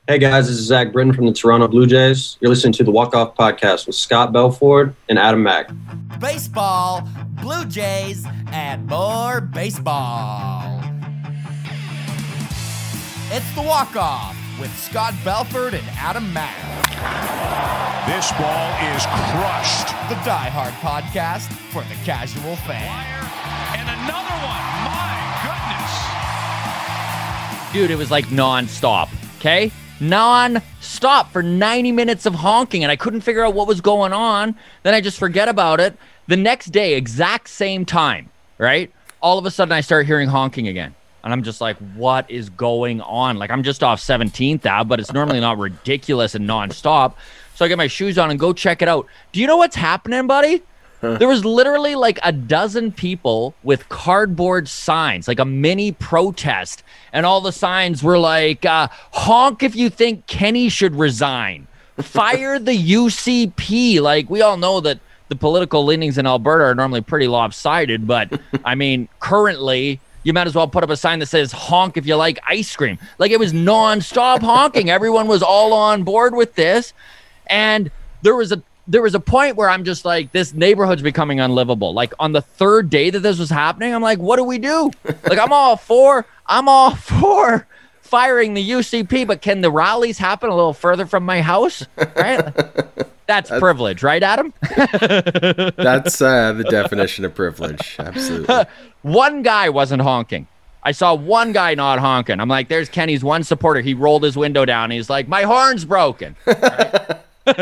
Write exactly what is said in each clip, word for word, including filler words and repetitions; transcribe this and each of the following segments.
Hey guys, this is Zach Britton from the Toronto Blue Jays. You're listening to the Walk Off Podcast with Scott Belford and Adam Mack. Baseball, Blue Jays, and more baseball. It's the Walk Off with Scott Belford and Adam Mack. This ball is crushed. The Die Hard podcast for the casual fan. And another one. My goodness. Dude, it was like non-stop, okay? Non-stop for ninety minutes of honking, and I couldn't figure out what was going on. Then I just forget about it. The next day, exact same time, right? All of a sudden, I start hearing honking again. And I'm just like, what is going on? Like, I'm just off seventeenth Ave, but it's normally not ridiculous and non-stop. So I get my shoes on and go check it out. Do you know what's happening, buddy? Huh. There was literally like a dozen people with cardboard signs, like a mini protest. And all the signs were like, uh, honk if you think Kenny should resign. Fire the U C P. Like, we all know that the political leanings in Alberta are normally pretty lopsided. But, I mean, currently, you might as well put up a sign that says honk if you like ice cream. Like, it was nonstop honking. Everyone was all on board with this. And there was a there was a point where I'm just like, this neighborhood's becoming unlivable. Like, on the third day that this was happening, I'm like, what do we do? Like, I'm all for, I'm all for firing the U C P, but can the rallies happen a little further from my house? Right? That's, that's privilege, right, Adam? That's uh, the definition of privilege. Absolutely. One guy wasn't honking. I saw one guy not honking. I'm like, there's Kenny's one supporter. He rolled his window down. He's like, my horn's broken. Right?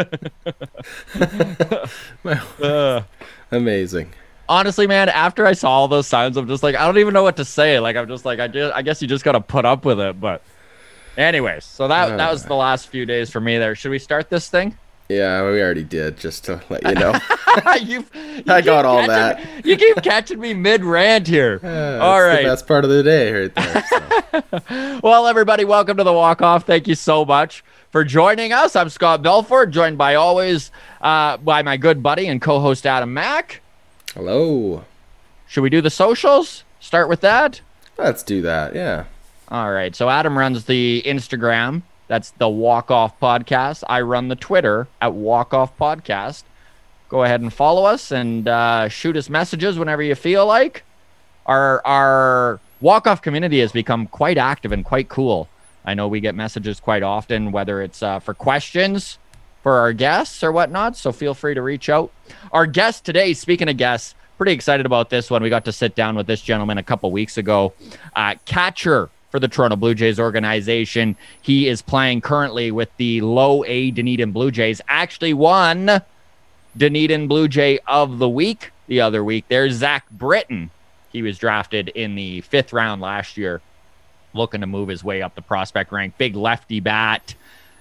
uh, Amazing. Honestly, man, after I saw all those signs, I'm just like, I don't even know what to say. Like, I'm just like, I just, I guess you just got to put up with it. But anyways, so that, uh, that was the last few days for me there. Should we start this thing? Yeah, we already did, just to let you know. you, you I got all catching, that. You keep catching me mid-rant here. Yeah, all right. That's part of the day right there. So. Well, everybody, welcome to the Walk Off. Thank you so much for joining us. I'm Scott Belford, joined by always uh, by my good buddy and co-host Adam Mack. Hello. Should we do the socials? Start with that? Let's do that, yeah. All right. So Adam runs the Instagram. That's the Walk Off Podcast. I run the Twitter at Walk Off Podcast. Go ahead and follow us and uh, shoot us messages whenever you feel like. Our, our Walk Off community has become quite active and quite cool. I know we get messages quite often, whether it's uh, for questions for our guests or whatnot, so feel free to reach out. Our guest today, speaking of guests, pretty excited about this one. We got to sit down with this gentleman a couple weeks ago. Uh, catcher for the Toronto Blue Jays organization. He is playing currently with the Low A Dunedin Blue Jays. Actually won Dunedin Blue Jay of the Week the other week. There's Zach Britton. He was drafted in the fifth round last year, looking to move his way up the prospect rank. Big lefty bat.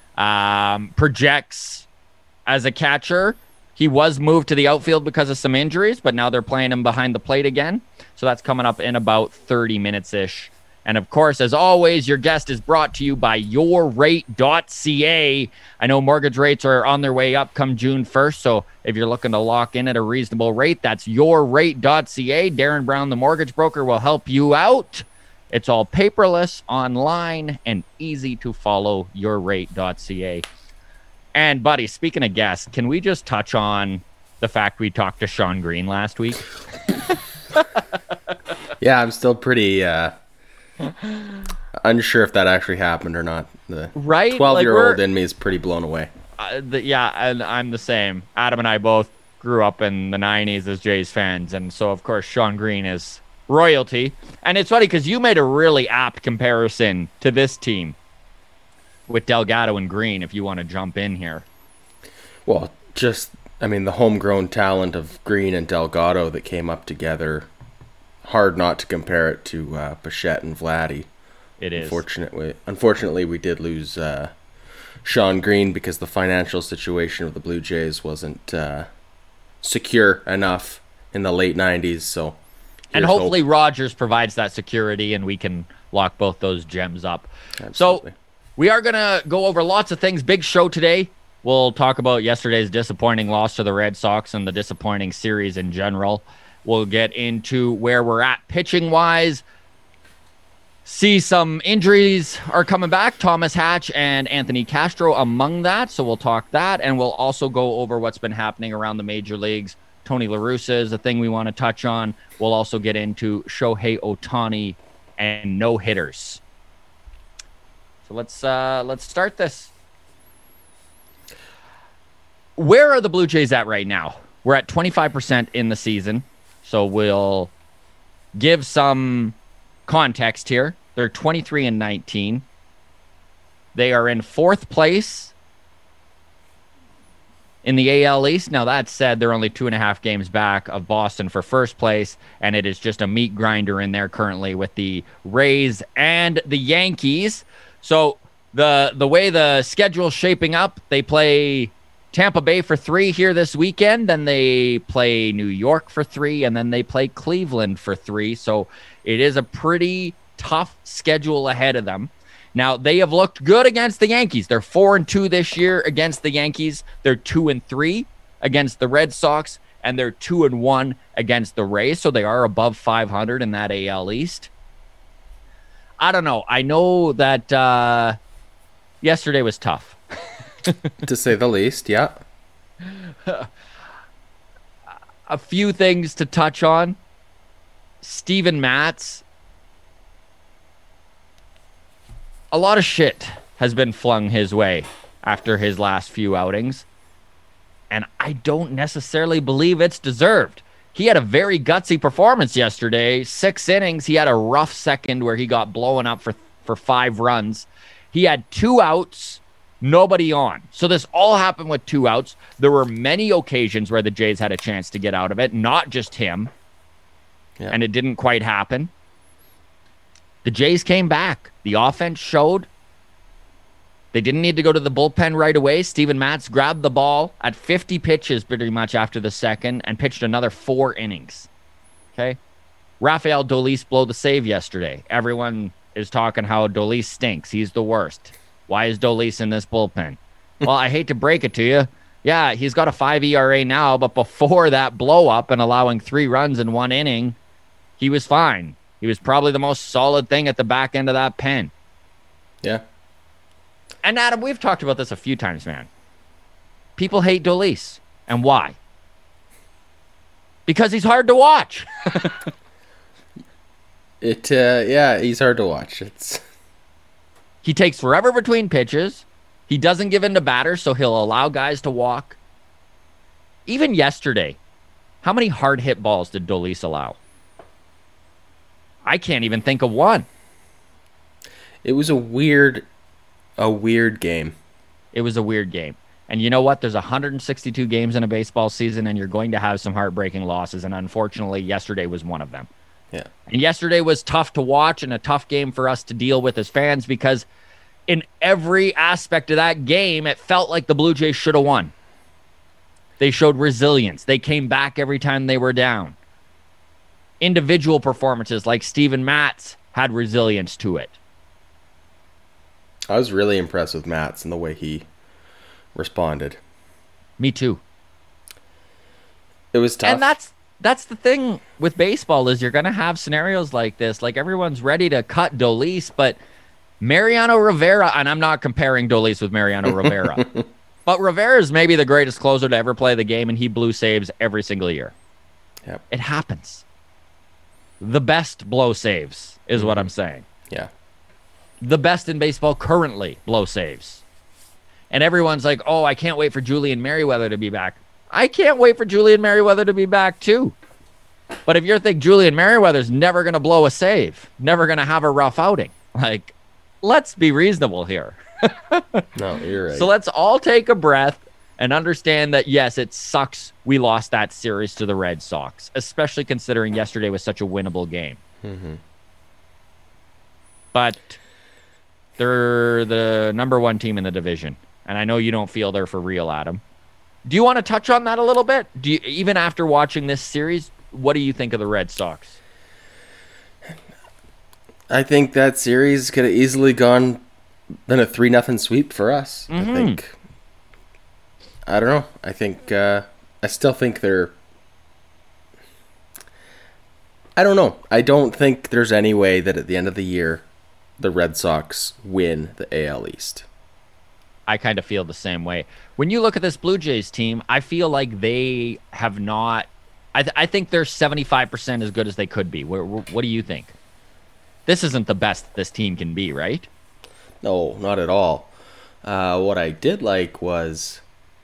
Um, projects as a catcher. He was moved to the outfield because of some injuries, but now they're playing him behind the plate again. So that's coming up in about thirty minutes-ish. And of course, as always, your guest is brought to you by your rate dot c a. I know mortgage rates are on their way up come June first, so if you're looking to lock in at a reasonable rate, that's your rate dot c a. Darren Brown, the mortgage broker, will help you out. It's all paperless, online, and easy to follow. your rate dot c a. And, buddy, speaking of guests, can we just touch on the fact we talked to Sean Green last week? Yeah, I'm still pretty uh, unsure if that actually happened or not. The right? twelve-year-old like in me is pretty blown away. Uh, the, yeah, and I'm the same. Adam and I both grew up in the nineties as Jays fans, and so, of course, Sean Green is royalty. And it's funny because you made a really apt comparison to this team with Delgado and Green, if you want to jump in here. Well, just, I mean, the homegrown talent of Green and Delgado that came up together, hard not to compare it to uh, Bichette and Vladdy. It is. Unfortunately, unfortunately we did lose uh, Sean Green because the financial situation of the Blue Jays wasn't uh, secure enough in the late nineties, so... And hopefully hope. Rogers provides that security and we can lock both those gems up. Absolutely. So we are going to go over lots of things. Big show today. We'll talk about yesterday's disappointing loss to the Red Sox and the disappointing series in general. We'll get into where we're at pitching-wise. See some injuries are coming back. Thomas Hatch and Anthony Castro among that. So we'll talk that. And we'll also go over what's been happening around the major leagues. Tony La Russa is a thing we want to touch on. We'll also get into Shohei Ohtani and no hitters. So let's uh, let's start this. Where are the Blue Jays at right now? We're at twenty-five percent in the season. So we'll give some context here. They're twenty-three and nineteen. They are in fourth place in the A L East. Now, that said, they're only two and a half games back of Boston for first place, and it is just a meat grinder in there currently with the Rays and the Yankees. So the the way the schedule's shaping up, they play Tampa Bay for three here this weekend, then they play New York for three, and then they play Cleveland for three. So it is a pretty tough schedule ahead of them. Now, they have looked good against the Yankees. They're four and two this year against the Yankees. They're two and three against the Red Sox, and they're two and one against the Rays. So they are above five hundred in that A L East. I don't know. I know that uh, yesterday was tough. To say the least, yeah. A few things to touch on. Steven Matz. A lot of shit has been flung his way after his last few outings, and I don't necessarily believe it's deserved. He had a very gutsy performance yesterday. Six innings. He had a rough second where he got blown up for, for five runs. He had two outs, nobody on. So this all happened with two outs. There were many occasions where the Jays had a chance to get out of it, not just him, yeah. And it didn't quite happen. The Jays came back. The offense showed. They didn't need to go to the bullpen right away. Steven Matz grabbed the ball at fifty pitches pretty much after the second and pitched another four innings. Okay? Rafael Dolis blew the save yesterday. Everyone is talking how Dolis stinks. He's the worst. Why is Dolis in this bullpen? Well, I hate to break it to you. Yeah, he's got a five E R A now, but before that blow up and allowing three runs in one inning, he was fine. He was probably the most solid thing at the back end of that pen. Yeah. And Adam, we've talked about this a few times, man. People hate Dolis. And why? Because he's hard to watch. it, uh, yeah, he's hard to watch. It's. He takes forever between pitches. He doesn't give in to batters, so he'll allow guys to walk. Even yesterday, how many hard hit balls did Dolis allow? I can't even think of one. It was a weird, a weird game. It was a weird game. And you know what? There's one hundred sixty-two games in a baseball season, and you're going to have some heartbreaking losses. And unfortunately, yesterday was one of them. Yeah. And yesterday was tough to watch and a tough game for us to deal with as fans because in every aspect of that game, it felt like the Blue Jays should have won. They showed resilience. They came back every time they were down. Individual performances like Steven Matz had resilience to it. I was really impressed with Matz and the way he responded. Me too. It was tough. And that's that's the thing with baseball is you're going to have scenarios like this. Like everyone's ready to cut Dolis, but Mariano Rivera, and I'm not comparing Dolis with Mariano Rivera, but Rivera is maybe the greatest closer to ever play the game, and he blew saves every single year. Yep. It happens. The best blow saves is mm-hmm. what I'm saying. Yeah. The best in baseball currently blow saves. And everyone's like, oh, I can't wait for Julian Merryweather to be back. I can't wait for Julian Merryweather to be back too. But if you think Julian Merryweather's never going to blow a save, never going to have a rough outing, like, let's be reasonable here. No, you're right. So let's all take a breath and understand that, yes, it sucks we lost that series to the Red Sox, especially considering yesterday was such a winnable game. Mm-hmm. But they're the number one team in the division, and I know you don't feel they're for real, Adam. Do you want to touch on that a little bit? Do you, even after watching this series, what do you think of the Red Sox? I think that series could have easily gone been a three nothing sweep for us. Mm-hmm. I think. I don't know. I think. Uh, I still think they're. I don't know. I don't think there's any way that at the end of the year the Red Sox win the A L East. I kind of feel the same way. When you look at this Blue Jays team, I feel like they have not. I, th- I think they're seventy-five percent as good as they could be. What, what do you think? This isn't the best this team can be, right? No, not at all. Uh, what I did like was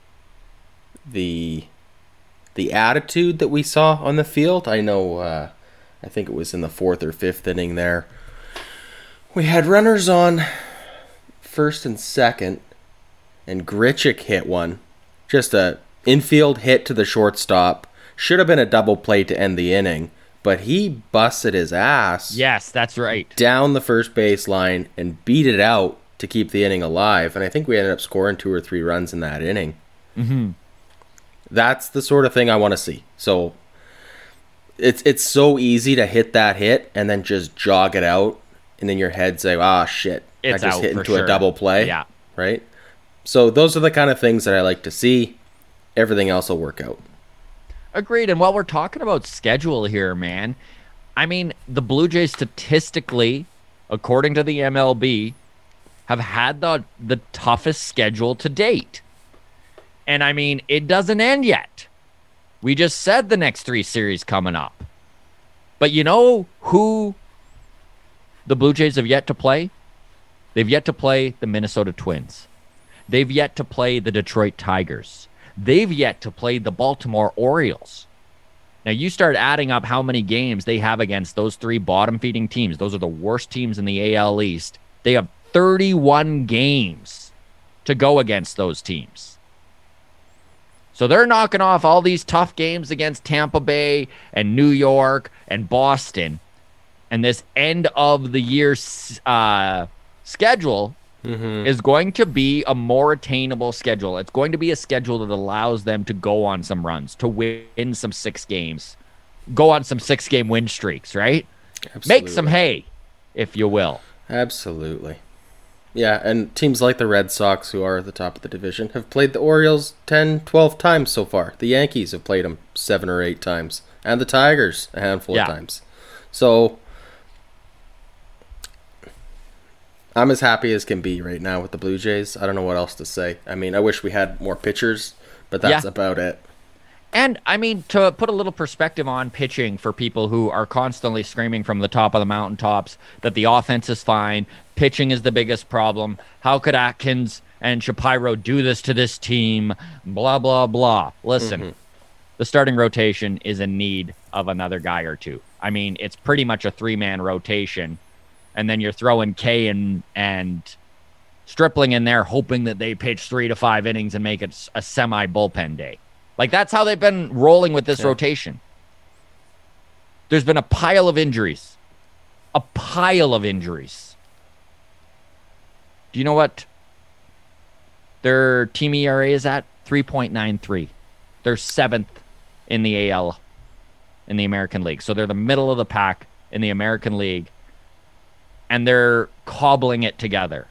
the the attitude that we saw on the field. I know, uh, I think it was in the fourth or fifth inning there. We had runners on first and second, and Grichuk hit one. Just a infield hit to the shortstop. Should have been a double play to end the inning, but he busted his ass. Yes, that's right. Down the first base line and beat it out to keep the inning alive. And I think we ended up scoring two or three runs in that inning. Mm-hmm. That's the sort of thing I want to see. So it's it's so easy to hit that hit and then just jog it out, and in your head say, ah, shit, It's I just out hit for into sure. a double play. Yeah. Right? So those are the kind of things that I like to see. Everything else will work out. Agreed. And while we're talking about schedule here, man, I mean, the Blue Jays statistically, according to the M L B, have had the the toughest schedule to date. And I mean, it doesn't end yet. We just said the next three series coming up. But you know who the Blue Jays have yet to play? They've yet to play the Minnesota Twins. They've yet to play the Detroit Tigers. They've yet to play the Baltimore Orioles. Now, you start adding up how many games they have against those three bottom-feeding teams. Those are the worst teams in the A L East. They have thirty-one games to go against those teams. So they're knocking off all these tough games against Tampa Bay and New York and Boston. And this end of the year uh, schedule mm-hmm. is going to be a more attainable schedule. It's going to be a schedule that allows them to go on some runs, to win some six games, go on some six-game win streaks, right? Absolutely. Make some hay, if you will. Absolutely. Yeah, and teams like the Red Sox, who are at the top of the division, have played the Orioles ten, twelve times so far. The Yankees have played them seven or eight times, and the Tigers a handful yeah. of times. So I'm as happy as can be right now with the Blue Jays. I don't know what else to say. I mean, I wish we had more pitchers, but that's yeah. about it. And, I mean, to put a little perspective on pitching for people who are constantly screaming from the top of the mountaintops that the offense is fine, pitching is the biggest problem, how could Atkins and Shapiro do this to this team, blah, blah, blah. Listen, mm-hmm. the starting rotation is in need of another guy or two. I mean, it's pretty much a three-man rotation, and then you're throwing Kay and, and Stripling in there hoping that they pitch three to five innings and make it a semi-bullpen day. Like, that's how they've been rolling with this yeah. rotation. There's been a pile of injuries. A pile of injuries. Do you know what their team E R A is at? three point nine three. They're seventh in the A L, in the American League. So they're the middle of the pack in the American League. And they're cobbling it together.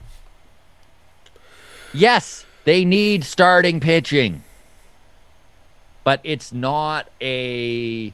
Yes, they need starting pitching. But it's not a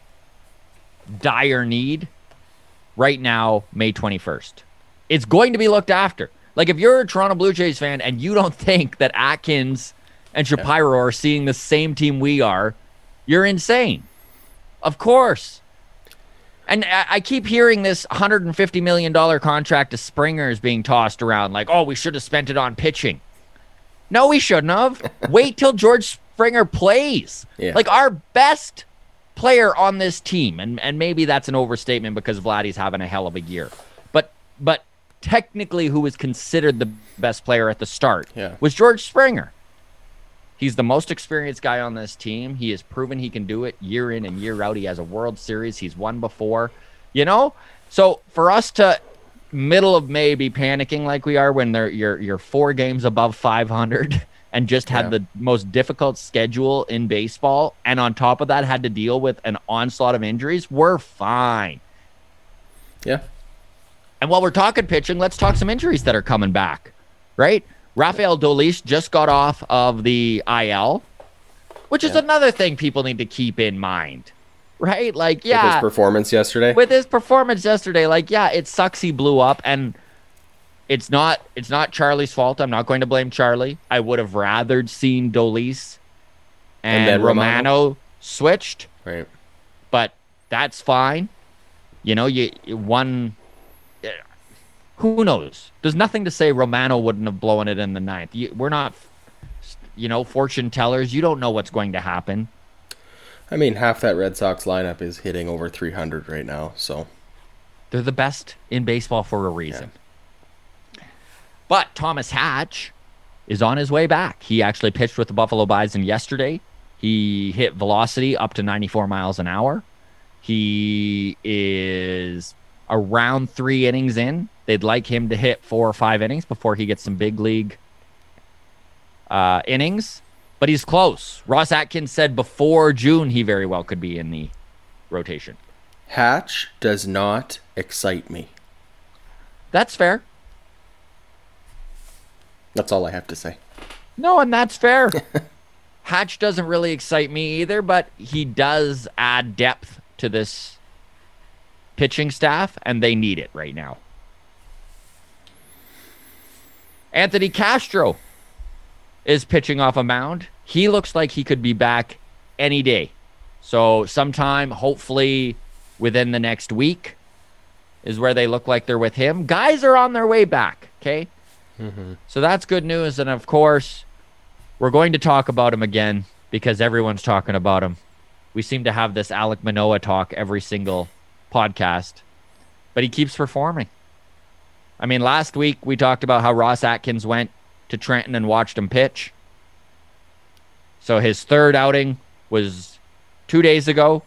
dire need right now, May twenty-first. It's going to be looked after. Like, if you're a Toronto Blue Jays fan and you don't think that Atkins and Shapiro yeah. are seeing the same team we are, you're insane. Of course. And I keep hearing this one hundred fifty million dollars contract to Springer is being tossed around like, oh, we should have spent it on pitching. No, we shouldn't have. Wait till George Springer plays. Yeah. Like, our best player on this team, and, and maybe that's an overstatement because Vladdy's having a hell of a year, but but technically who was considered the best player at the start yeah. was George Springer. He's the most experienced guy on this team. He has proven he can do it year in and year out. He has a World Series. He's won before, you know? So for us to middle of May be panicking like we are when they're you're, you're four games above five hundred and just had yeah. the most difficult schedule in baseball, and on top of that had to deal with an onslaught of injuries, we're fine. Yeah. And while we're talking pitching, let's talk some injuries that are coming back, right? Rafael Dolis just got off of the I L, which is yeah. another thing people need to keep in mind, right? Like, yeah. With his performance yesterday? With his performance yesterday, like, yeah, it sucks he blew up. And it's not it's not Charlie's fault. I'm not going to blame Charlie. I would have rather seen Dolis and, And then Romano, Romano. switched, Right. but that's fine. You know, you you- one. Who knows? There's nothing to say Romano wouldn't have blown it in the ninth. You, we're not, you know, fortune tellers. You don't know what's going to happen. I mean, half that Red Sox lineup is hitting over three hundred right now, so. They're the best in baseball for a reason. But Thomas Hatch is on his way back. He actually pitched with the Buffalo Bison yesterday. He hit velocity up to ninety-four miles an hour. He is around three innings in. They'd like him to hit four or five innings before he gets some big league uh, innings. But he's close. Ross Atkins said before June he very well could be in the rotation. Hatch does not excite me. That's fair. That's all I have to say. No, and that's fair. Hatch doesn't really excite me either, but he does add depth to this pitching staff, and they need it right now. Anthony Castro is pitching off a mound. He looks like he could be back any day. So sometime, hopefully within the next week, is where they look like they're with him. Guys are on their way back, okay? Mm-hmm. So that's good news. And of course, we're going to talk about him again because everyone's talking about him. We seem to have this Alek Manoah talk every single podcast, but he keeps performing. I mean, last week we talked about how Ross Atkins went to Trenton and watched him pitch. So his third outing was two days ago.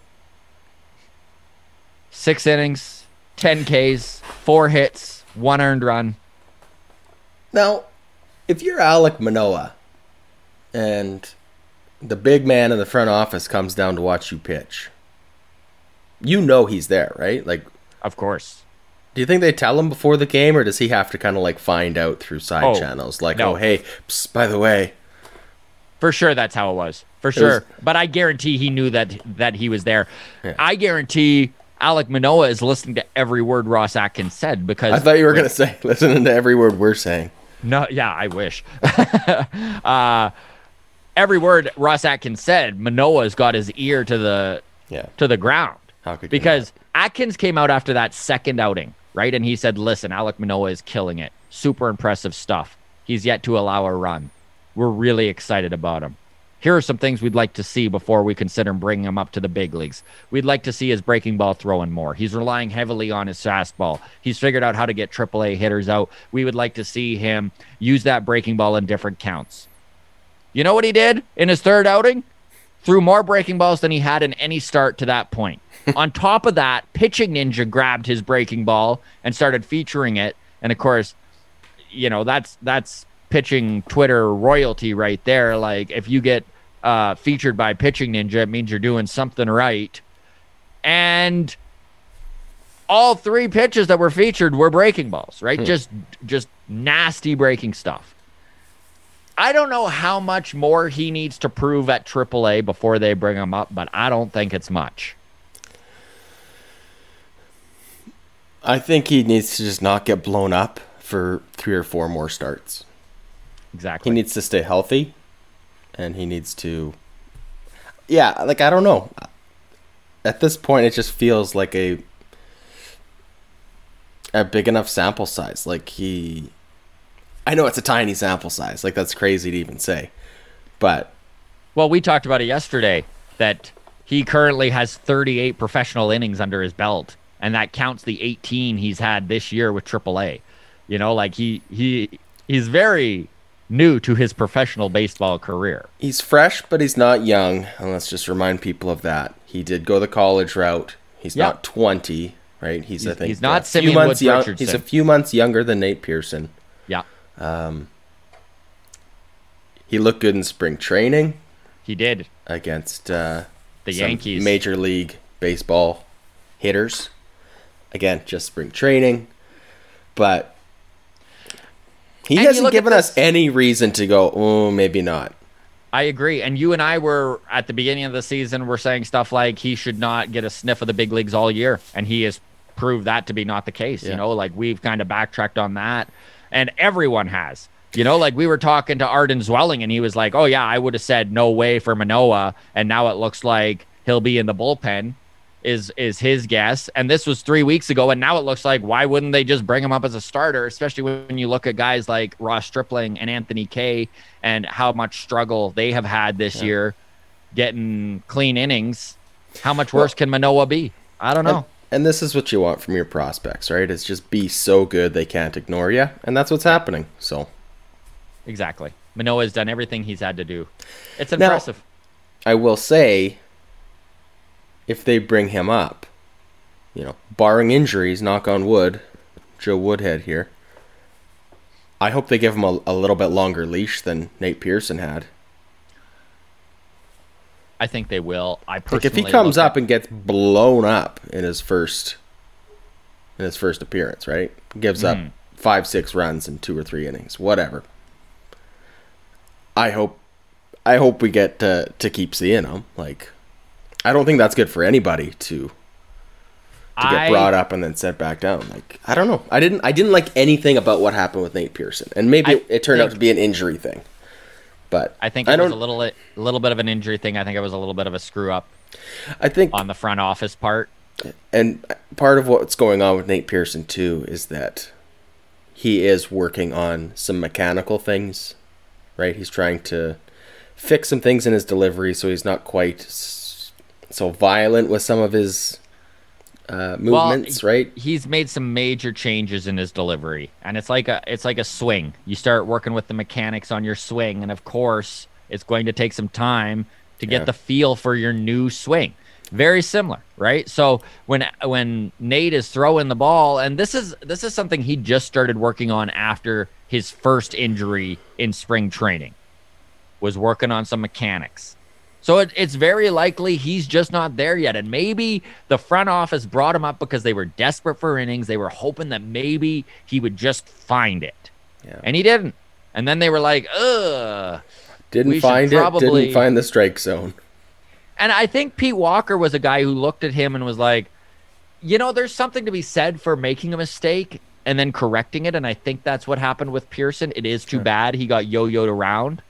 Six innings, ten Ks, four hits, one earned run. Now, if you're Alek Manoah and the big man in the front office comes down to watch you pitch, you know he's there, right? Like, Of course. do you think they tell him before the game, or does he have to kind of like find out through side Oh, channels? Like, no. oh, hey, psst, by the way. For sure, that's how it was. For sure. But I guarantee he knew that that he was there. Yeah. I guarantee Alek Manoah is listening to every word Ross Atkins said because I thought you were going to say, listening to every word we're saying. No, yeah, I wish. uh, every word Ross Atkins said, Manoah's got his ear to the Yeah. to the ground. How could you Because Atkins came out after that second outing, right? And he said, listen, Alek Manoah is killing it. Super impressive stuff. He's yet to allow a run. We're really excited about him. Here are some things we'd like to see before we consider bringing him up to the big leagues. We'd like to see his breaking ball throwing more. He's relying heavily on his fastball. He's figured out how to get triple A hitters out. We would like to see him use that breaking ball in different counts. You know what he did in his third outing? Threw more breaking balls than he had in any start to that point. On top of that, Pitching Ninja grabbed his breaking ball and started featuring it. And of course, you know, that's that's pitching Twitter royalty right there. Like, if you get uh, featured by Pitching Ninja, it means you're doing something right. And all three pitches that were featured were breaking balls, right? Hmm. Just just nasty breaking stuff. I don't know how much more he needs to prove at triple A before they bring him up, but I don't think it's much. I think he needs to just not get blown up for three or four more starts. Exactly. He needs to stay healthy, and he needs to... Yeah, like, I don't know. At this point, it just feels like a a big enough sample size. Like, he... I know it's a tiny sample size. Like, that's crazy to even say. But... Well, we talked about it yesterday, that he currently has thirty-eight professional innings under his belt, and that counts the eighteen he's had this year with triple A. You know, like, he he he's very new to his professional baseball career. He's fresh, but he's not young. And let's just remind people of that. He did go the college route. He's Yep. not twenty, right? He's, He's- I think, he's not a few Simeon months Woods young. Richardson. He's a few months younger than Nate Pearson. Yeah, Um, he looked good in spring training he did. against uh, The some Yankees. Major League Baseball hitters. Again, just spring training. But he And you hasn't look at given us this- any reason to go, oh, maybe not. I agree. And you and I were, at the beginning of the season, were saying stuff like he should not get a sniff of the big leagues all year. And he has proved that to be not the case. Yeah. You know, like, we've kind of backtracked on that. And everyone has. You know, like we were talking to Arden Zwelling, and he was like, oh, yeah, I would have said no way for Manoah, and now it looks like he'll be in the bullpen, is is his guess. And this was three weeks ago, and now it looks like why wouldn't they just bring him up as a starter, especially when you look at guys like Ross Stripling and Anthony Kay and how much struggle they have had this yeah. year getting clean innings. How much worse well, can Manoah be? I don't know. And, and this is what you want from your prospects, right? It's just be so good they can't ignore you, and that's what's happening. So, exactly. Manoah's done everything he's had to do. It's impressive. Now, I will say, if they bring him up, you know, barring injuries, knock on wood, Joe Woodhead here, I hope they give him a, a little bit longer leash than Nate Pearson had. I think they will. I personally, like if he comes up at... and gets blown up in his first in his first appearance, right? Gives mm. up five, six runs in two or three innings, whatever. I hope, I hope we get to to keep seeing him. Like, I don't think that's good for anybody to to get I... brought up and then set back down. Like, I don't know. I didn't I didn't like anything about what happened with Nate Pearson, and maybe it, it turned think... out to be an injury thing. But I think it I was a little, a little bit of an injury thing. I think it was a little bit of a screw up. I think on the front office part. And part of what's going on with Nate Pearson too is that he is working on some mechanical things, right? He's trying to fix some things in his delivery so he's not quite so violent with some of his uh, movements, well, right? He's made some major changes in his delivery, and it's like a it's like a swing. You start working with the mechanics on your swing, and of course, it's going to take some time to get yeah. the feel for your new swing. Very similar, right? So when when Nate is throwing the ball, and this is this is something he just started working on after his first injury in spring training, was working on some mechanics. So it, it's very likely he's just not there yet. And maybe the front office brought him up because they were desperate for innings. They were hoping that maybe he would just find it. Yeah. And he didn't. And then they were like, ugh. Didn't find probably... it, didn't find the strike zone. And I think Pete Walker was a guy who looked at him and was like, you know, there's something to be said for making a mistake and then correcting it. And I think that's what happened with Pearson. It is too sure. bad he got yo-yoed around.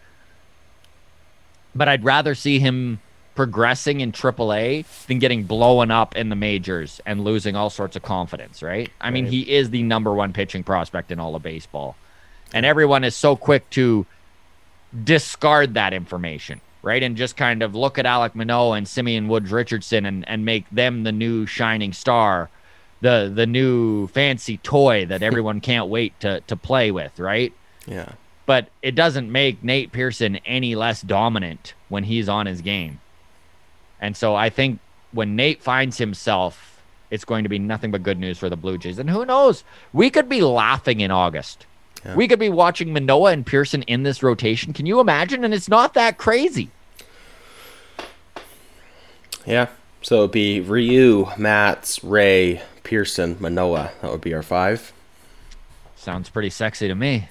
But I'd rather see him progressing in triple A than getting blown up in the majors and losing all sorts of confidence, right? I right. mean, he is the number one pitching prospect in all of baseball. And everyone is so quick to discard that information, right? And just kind of look at Alek Manoah and Simeon Woods Richardson and, and make them the new shining star, the the new fancy toy that everyone can't wait to to play with, right? Yeah. But it doesn't make Nate Pearson any less dominant when he's on his game. And so I think when Nate finds himself, it's going to be nothing but good news for the Blue Jays. And who knows? We could be laughing in August. Yeah. We could be watching Manoah and Pearson in this rotation. Can you imagine? And it's not that crazy. Yeah. So it'd be Ryu, Matz, Ray, Pearson, Manoah. That would be our five. Sounds pretty sexy to me.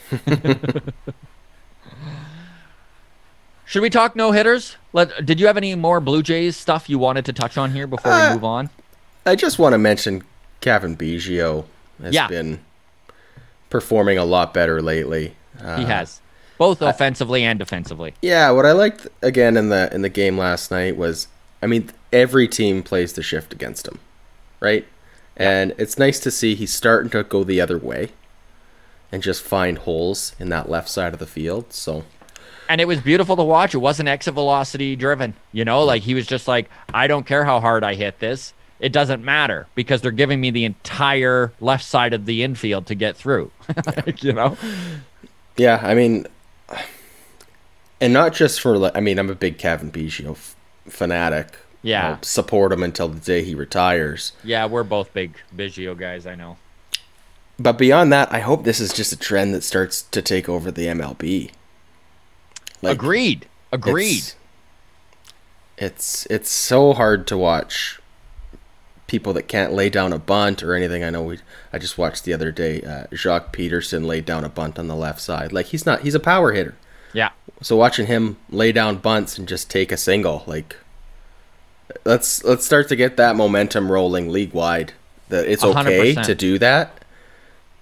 Should we talk no-hitters? Let, did you have any more Blue Jays stuff you wanted to touch on here before uh, we move on? I just want to mention Cavan Biggio has yeah. been performing a lot better lately. Uh, he has, both offensively I, and defensively. Yeah, what I liked, again, in the in the game last night was, I mean, every team plays the shift against him, right? Yeah. And it's nice to see he's starting to go the other way and just find holes in that left side of the field. So, and it was beautiful to watch. It wasn't exit velocity driven, you know, like he was just like, I don't care how hard I hit this. It doesn't matter because they're giving me the entire left side of the infield to get through, you know? Yeah. I mean, and not just for, I mean, I'm a big Cavan Biggio f- fanatic. Yeah. I'll support him until the day he retires. Yeah. We're both big Biggio guys. I know. But beyond that, I hope this is just a trend that starts to take over the M L B. Like, Agreed. Agreed. It's, it's it's so hard to watch people that can't lay down a bunt or anything. I know we. I just watched the other day. Uh, Jacques Peterson laid down a bunt on the left side. Like he's not. He's a power hitter. Yeah. So watching him lay down bunts and just take a single, like let's let's start to get that momentum rolling league wide. That it's okay one hundred percent to do that.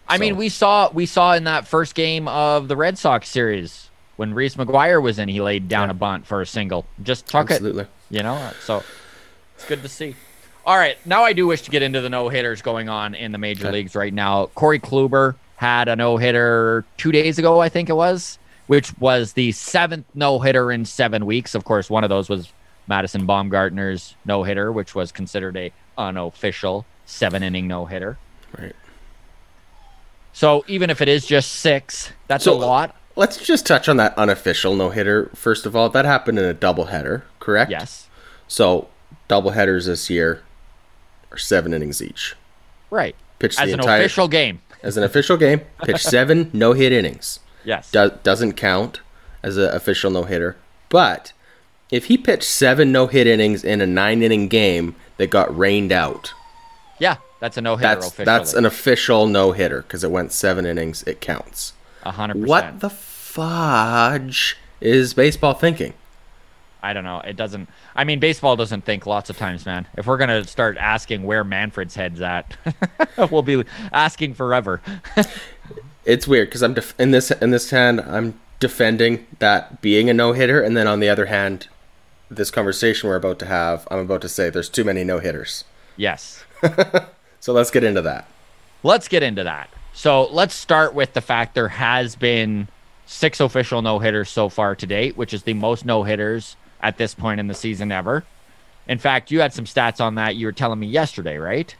I So- mean, we saw we saw in that first game of the Red Sox series when Reese McGuire was in, he laid down Yeah. a bunt for a single. Just tuck Absolutely. it, you know. So it's good to see. All right, now I do wish to get into the no hitters going on in the major Okay. leagues right now. Corey Kluber had a no hitter two days ago, I think it was, which was the seventh no hitter in seven weeks. Of course, one of those was Madison Baumgartner's no hitter, which was considered a unofficial seven inning no hitter. Right. So even if it is just six, that's So- a lot. Let's just touch on that unofficial no-hitter. First of all, that happened in a doubleheader, correct? Yes. So doubleheaders this year are seven innings each. Right. Pitch As the an entire official game. as an official game. Pitch seven no-hit innings. Yes. Do, doesn't count as an official no-hitter. But if he pitched seven no-hit innings in a nine-inning game that got rained out, Yeah, that's a no hitter that's officially. that's an official no-hitter because it went seven innings. It counts. A hundred percent. What the fudge is baseball thinking? I don't know. It doesn't. I mean, baseball doesn't think lots of times, man. If we're gonna start asking where Manfred's head's at, we'll be asking forever. It's weird because I'm def- in this in this hand I'm defending that being a no hitter, and then on the other hand, this conversation we're about to have, I'm about to say there's too many no hitters. Yes. So let's get into that. Let's get into that. So let's start with the fact there has been six official no hitters so far to date, which is the most no hitters at this point in the season ever. In fact, you had some stats on that. You were telling me yesterday, right?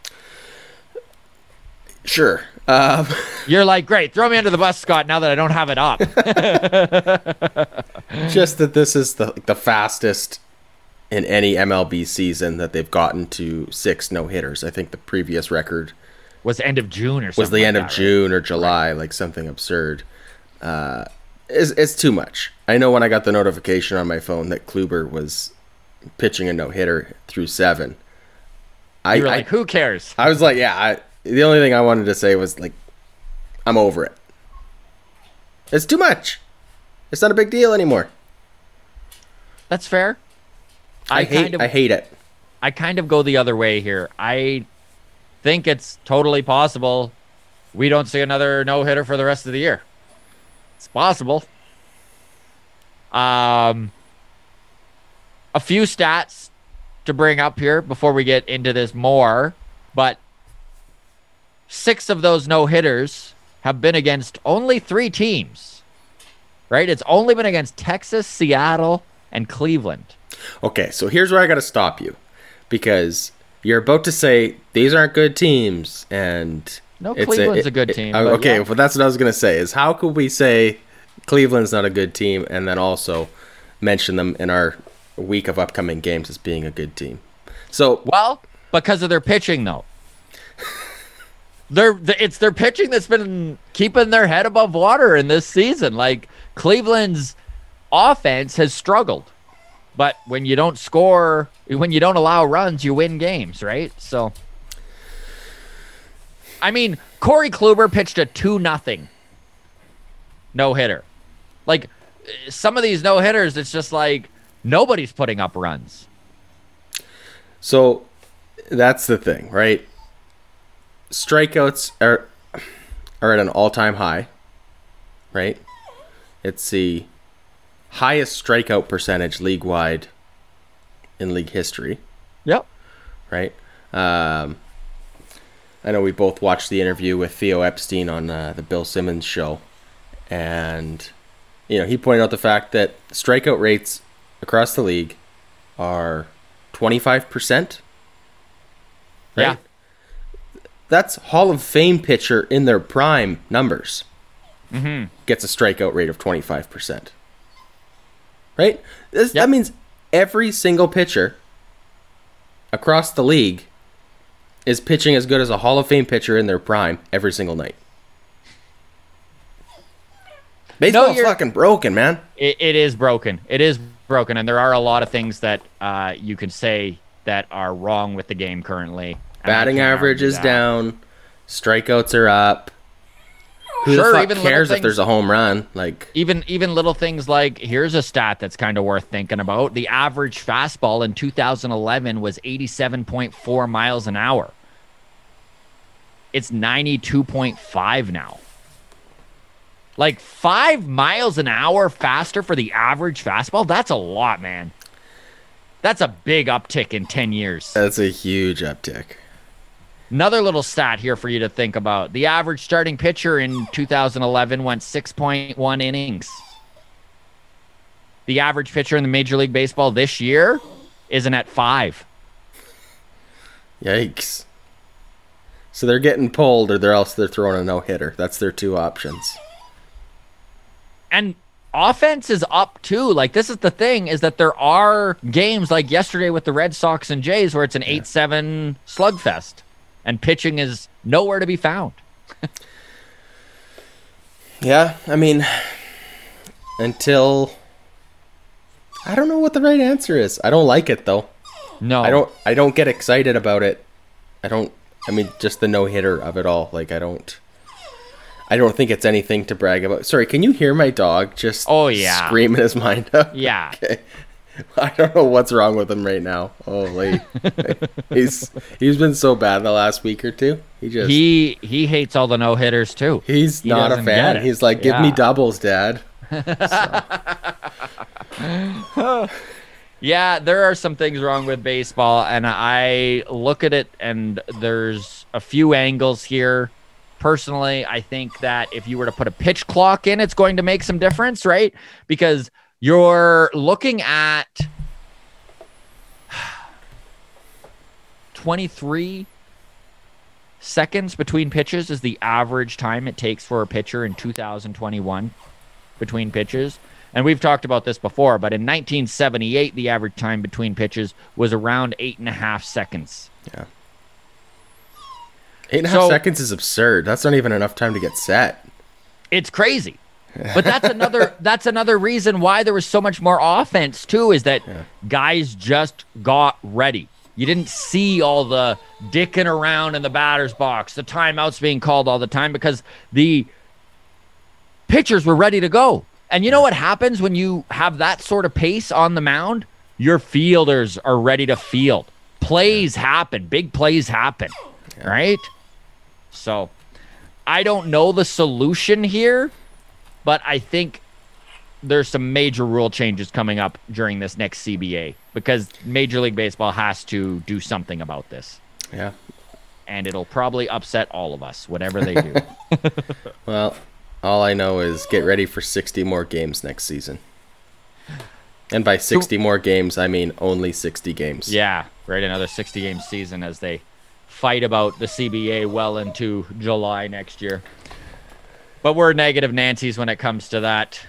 Sure. Um, You're like, great, throw me under the bus, Scott, now that I don't have it up. just that this is the the fastest in any M L B season that they've gotten to six no hitters. I think the previous record Was end of June or something. was the like end that, of right? June or July, like something absurd. Uh, it's, it's too much. I know when I got the notification on my phone that Kluber was pitching a no hitter through seven. I, You were I like, who cares? I was like, yeah. I, the only thing I wanted to say was like, I'm over it. It's too much. It's not a big deal anymore. That's fair. I, I, hate. kind of, I hate it. I kind of go the other way here. I think it's totally possible we don't see another no hitter for the rest of the year. It's possible. Um, a few stats to bring up here before we get into this more, but six of those no hitters have been against only three teams. Right? It's only been against Texas, Seattle, and Cleveland. Okay, so here's where I got to stop you, because you're about to say these aren't good teams, and No, it's Cleveland's a good it- team, uh, but okay, yeah. well that's what I was gonna say. Is how could we say Cleveland's not a good team, and then also mention them in our week of upcoming games as being a good team? So Well, because of their pitching, though. They're, it's their pitching that's been keeping their head above water in this season. Like, Cleveland's offense has struggled. But when you don't score, when you don't allow runs, you win games, right? So, I mean, Corey Kluber pitched a two nothing no-hitter. Like, some of these no-hitters, it's just like nobody's putting up runs. So that's the thing, right? Strikeouts are are at an all-time high, right? It's the highest strikeout percentage league-wide in league history, Yep. right? Um, I know we both watched the interview with Theo Epstein on uh, the Bill Simmons show, and you know he pointed out the fact that strikeout rates across the league are twenty-five percent. Yeah. That's Hall of Fame pitcher in their prime numbers. Mm-hmm. Gets a strikeout rate of twenty-five percent. Right? This, Yep. That means every single pitcher across the league is pitching as good as a Hall of Fame pitcher in their prime every single night. Baseball's you're- fucking broken, man. It, it is broken. It is broken, and there are a lot of things that uh, you can say that are wrong with the game currently. And I Batting can't average argue is that. down. Strikeouts are up. Who Sure, the fuck even little cares if things- there's a home run? Like, Even even little things like, here's a stat that's kind of worth thinking about. The average fastball in two thousand eleven was eighty-seven point four miles an hour. it's ninety-two point five now. Like five miles an hour faster for the average fastball. That's a lot, man. That's a big uptick in ten years. That's a huge uptick. Another little stat here for you to think about. The average starting pitcher in two thousand eleven went six point one innings. The average pitcher in the Major League Baseball this year isn't at five. Yikes. So they're getting pulled or they're else they're throwing a no-hitter. That's their two options. And offense is up too. Like, this is the thing, is that there are games like yesterday with the Red Sox and Jays where it's an eight seven slugfest. And pitching is nowhere to be found. Yeah, I mean, until I don't know what the right answer is. I don't like it though. No, I don't. I don't get excited about it. I don't. I mean, just the no hitter of it all. Like, I don't. I don't think it's anything to brag about. Sorry, can you hear my dog just oh yeah screaming his mind up? Yeah. Okay. I don't know what's wrong with him right now. Holy, he's he's been so bad the last week or two. He just he he hates all the no hitters too. He's he not a fan. He's like, give yeah. me doubles, Dad. So. Yeah, there are some things wrong with baseball, and I look at it, and there's a few angles here. Personally, I think that if you were to put a pitch clock in, it's going to make some difference, right? Because you're looking at twenty-three seconds between pitches is the average time it takes for a pitcher in two thousand twenty-one between pitches. And we've talked about this before, but in nineteen seventy-eight, the average time between pitches was around eight and a half seconds. Yeah. Eight and a half So- seconds is absurd. That's not even enough time to get set. It's crazy. But that's another that's another reason why there was so much more offense too, is that Yeah. guys just got ready. You didn't see all the dicking around in the batter's box, the timeouts being called all the time, because the pitchers were ready to go. And you know what happens when you have that sort of pace on the mound? Your fielders are ready to field. Plays happen. Big plays happen. Yeah. Right? So I don't know the solution here, but I think there's some major rule changes coming up during this next C B A, because Major League Baseball has to do something about this. Yeah. And it'll probably upset all of us, whatever they do. Well, all I know is get ready for sixty more games next season. And by sixty more games, I mean only sixty games. Yeah, right. Another sixty-game season as they fight about the C B A well into July next year. But we're negative Nancy's when it comes to that.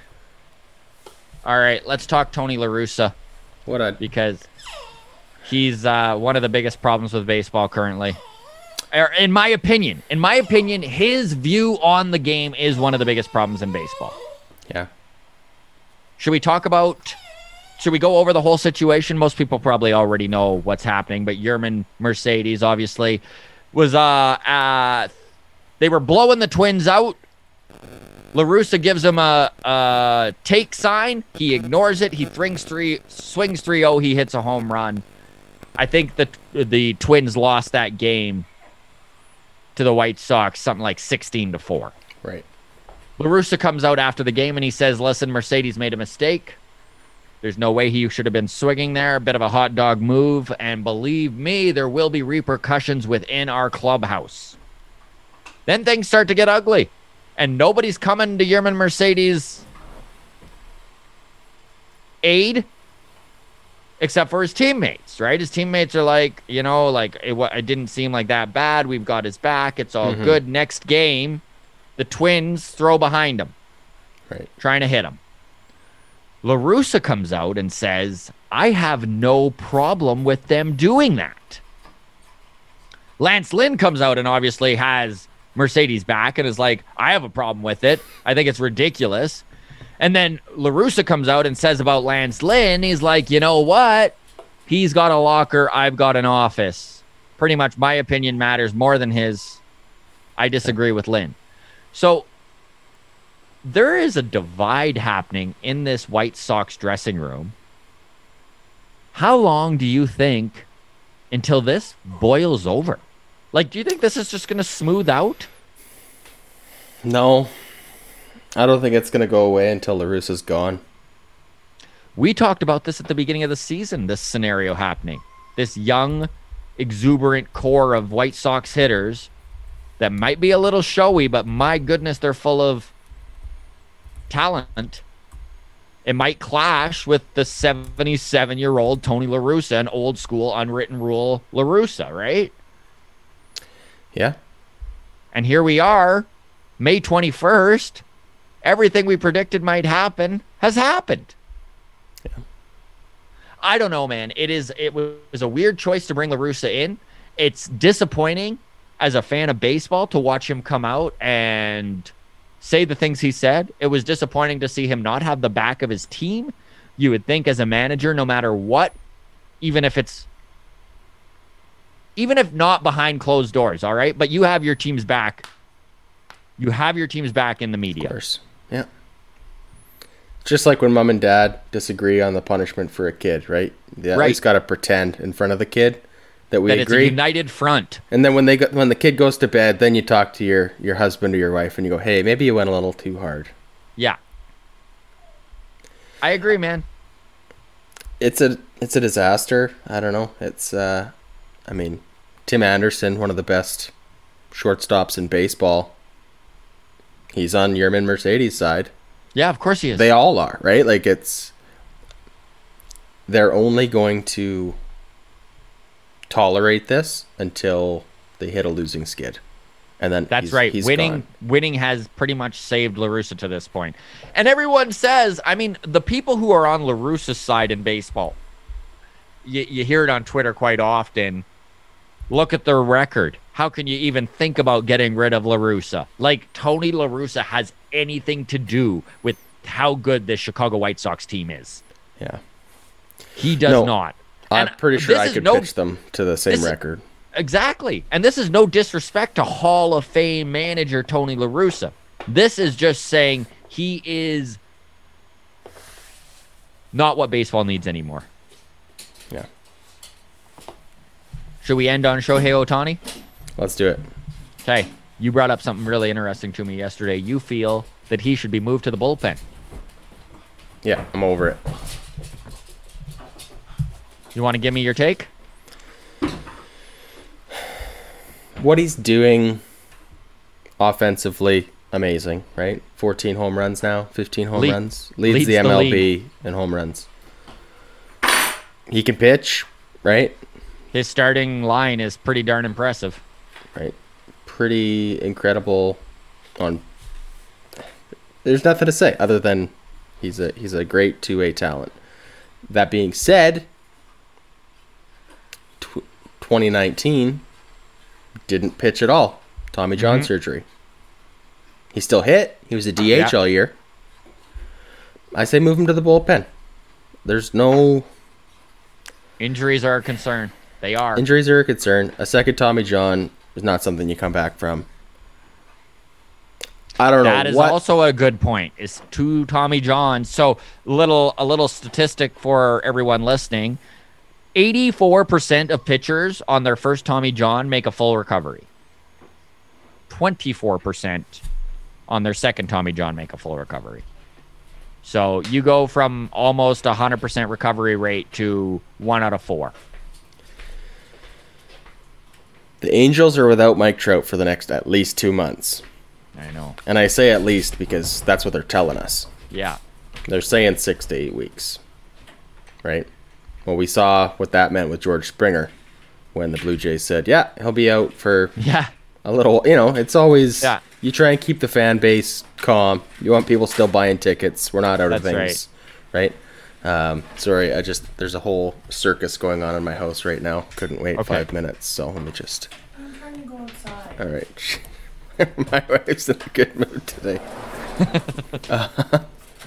All right, let's talk Tony La Russa, What a because he's uh, one of the biggest problems with baseball currently. Or in my opinion, in my opinion, his view on the game is one of the biggest problems in baseball. yeah. Should we talk about, should we go over the whole situation? Most people probably already know what's happening, but Yerman Mercedes obviously was, uh, uh, they were blowing the Twins out. La Russa gives him a, a take sign. He ignores it. He swings three, swings three oh. He hits a home run. I think the the Twins lost that game to the White Sox, something like sixteen to four. Right. La Russa comes out after the game and he says, listen, Mercedes made a mistake. There's no way he should have been swinging there. A bit of a hot dog move. And believe me, there will be repercussions within our clubhouse. Then things start to get ugly. And nobody's coming to Yerman Mercedes' aid except for his teammates, right? His teammates are like, you know, like, it, it didn't seem like that bad. We've got his back. It's all Mhm. good. Next game, the Twins throw behind him, Right. trying to hit him. La Russa comes out and says, I have no problem with them doing that. Lance Lynn comes out and obviously has Mercedes back and is like, I have a problem with it. I think it's ridiculous. And then La Russa comes out and says about Lance Lynn, he's like, you know what? He's got a locker. I've got an office. Pretty much my opinion matters more than his. I disagree with Lynn. So there is a divide happening in this White Sox dressing room. How long do you think until this boils over? Like, do you think this is just going to smooth out? No. I don't think it's going to go away until La Russa's gone. We talked about this at the beginning of the season, this scenario happening. This young, exuberant core of White Sox hitters that might be a little showy, but my goodness, they're full of talent. It might clash with the seventy-seven-year-old Tony La Russa, an old school unwritten rule La Russa, right? Yeah. And here we are, May twenty-first. Everything we predicted might happen has happened. Yeah. I don't know, man. It is it was a weird choice to bring La Russa in. It's disappointing as a fan of baseball to watch him come out and say the things he said. It was disappointing to see him not have the back of his team. You would think as a manager, no matter what, even if it's even if not behind closed doors, all right? But you have your team's back. You have your team's back in the media. Of course. Yeah. Just like when mom and dad disagree on the punishment for a kid, right? Yeah, right. At least got to pretend in front of the kid that we that agree. It's a united front. And then when they go, when the kid goes to bed, then you talk to your, your husband or your wife and you go, hey, maybe you went a little too hard. Yeah. I agree, man. It's a it's a disaster. I don't know. It's uh, I mean, Tim Anderson, one of the best shortstops in baseball. He's on Yermin Mercedes' side. Yeah, of course he is. They all are, right? Like it's they're only going to tolerate this until they hit a losing skid. And then That's he's, right. he's winning gone. winning has pretty much saved La Russa to this point. And everyone says, I mean, the people who are on La Russa's side in baseball, you, you hear it on Twitter quite often. Look at their record. How can you even think about getting rid of La Russa? Like, Tony La Russa has anything to do with how good this Chicago White Sox team is. Yeah. He does No, not. I'm And pretty sure this I is could no- pitch them to the same this is- record. Exactly. And this is no disrespect to Hall of Fame manager Tony La Russa. This is just saying he is not what baseball needs anymore. Yeah. Should we end on Shohei Ohtani? Let's do it. Okay. You brought up something really interesting to me yesterday. You feel that he should be moved to the bullpen. Yeah, I'm over it. You want to give me your take? What he's doing offensively, amazing, right? fourteen home runs now, fifteen home Lead- runs. Leads, leads the the M L B league. in home runs. He can pitch, right? His starting line is pretty darn impressive. Right. Pretty incredible on There's nothing to say other than he's a he's a great two-way talent. That being said, tw- twenty nineteen didn't pitch at all. Tommy John Mhm. surgery. He still hit. He was a D H Yeah. all year. I say move him to the bullpen. There's no Injuries are a concern. They are. injuries are a concern. A second Tommy John is not something you come back from. I don't know That is what. also a good point. Is to Tommy John. So little a little statistic for everyone listening. eighty-four percent of pitchers on their first Tommy John make a full recovery. twenty-four percent on their second Tommy John make a full recovery. So you go from almost a one hundred percent recovery rate to one out of four. The Angels are without Mike Trout for the next at least two months. I know. And I say at least because that's what they're telling us. Yeah. They're saying six to eight weeks. Right? Well, we saw what that meant with George Springer when the Blue Jays said, yeah, he'll be out for Yeah. a little, you know, it's always, Yeah. you try and keep the fan base calm. You want people still buying tickets. We're not out of That's things. Right? Um, sorry, I just, there's a whole circus going on in my house right now. Couldn't wait Okay. five minutes, so let me just. I'm trying to go outside. All right. My wife's in a good mood today. uh,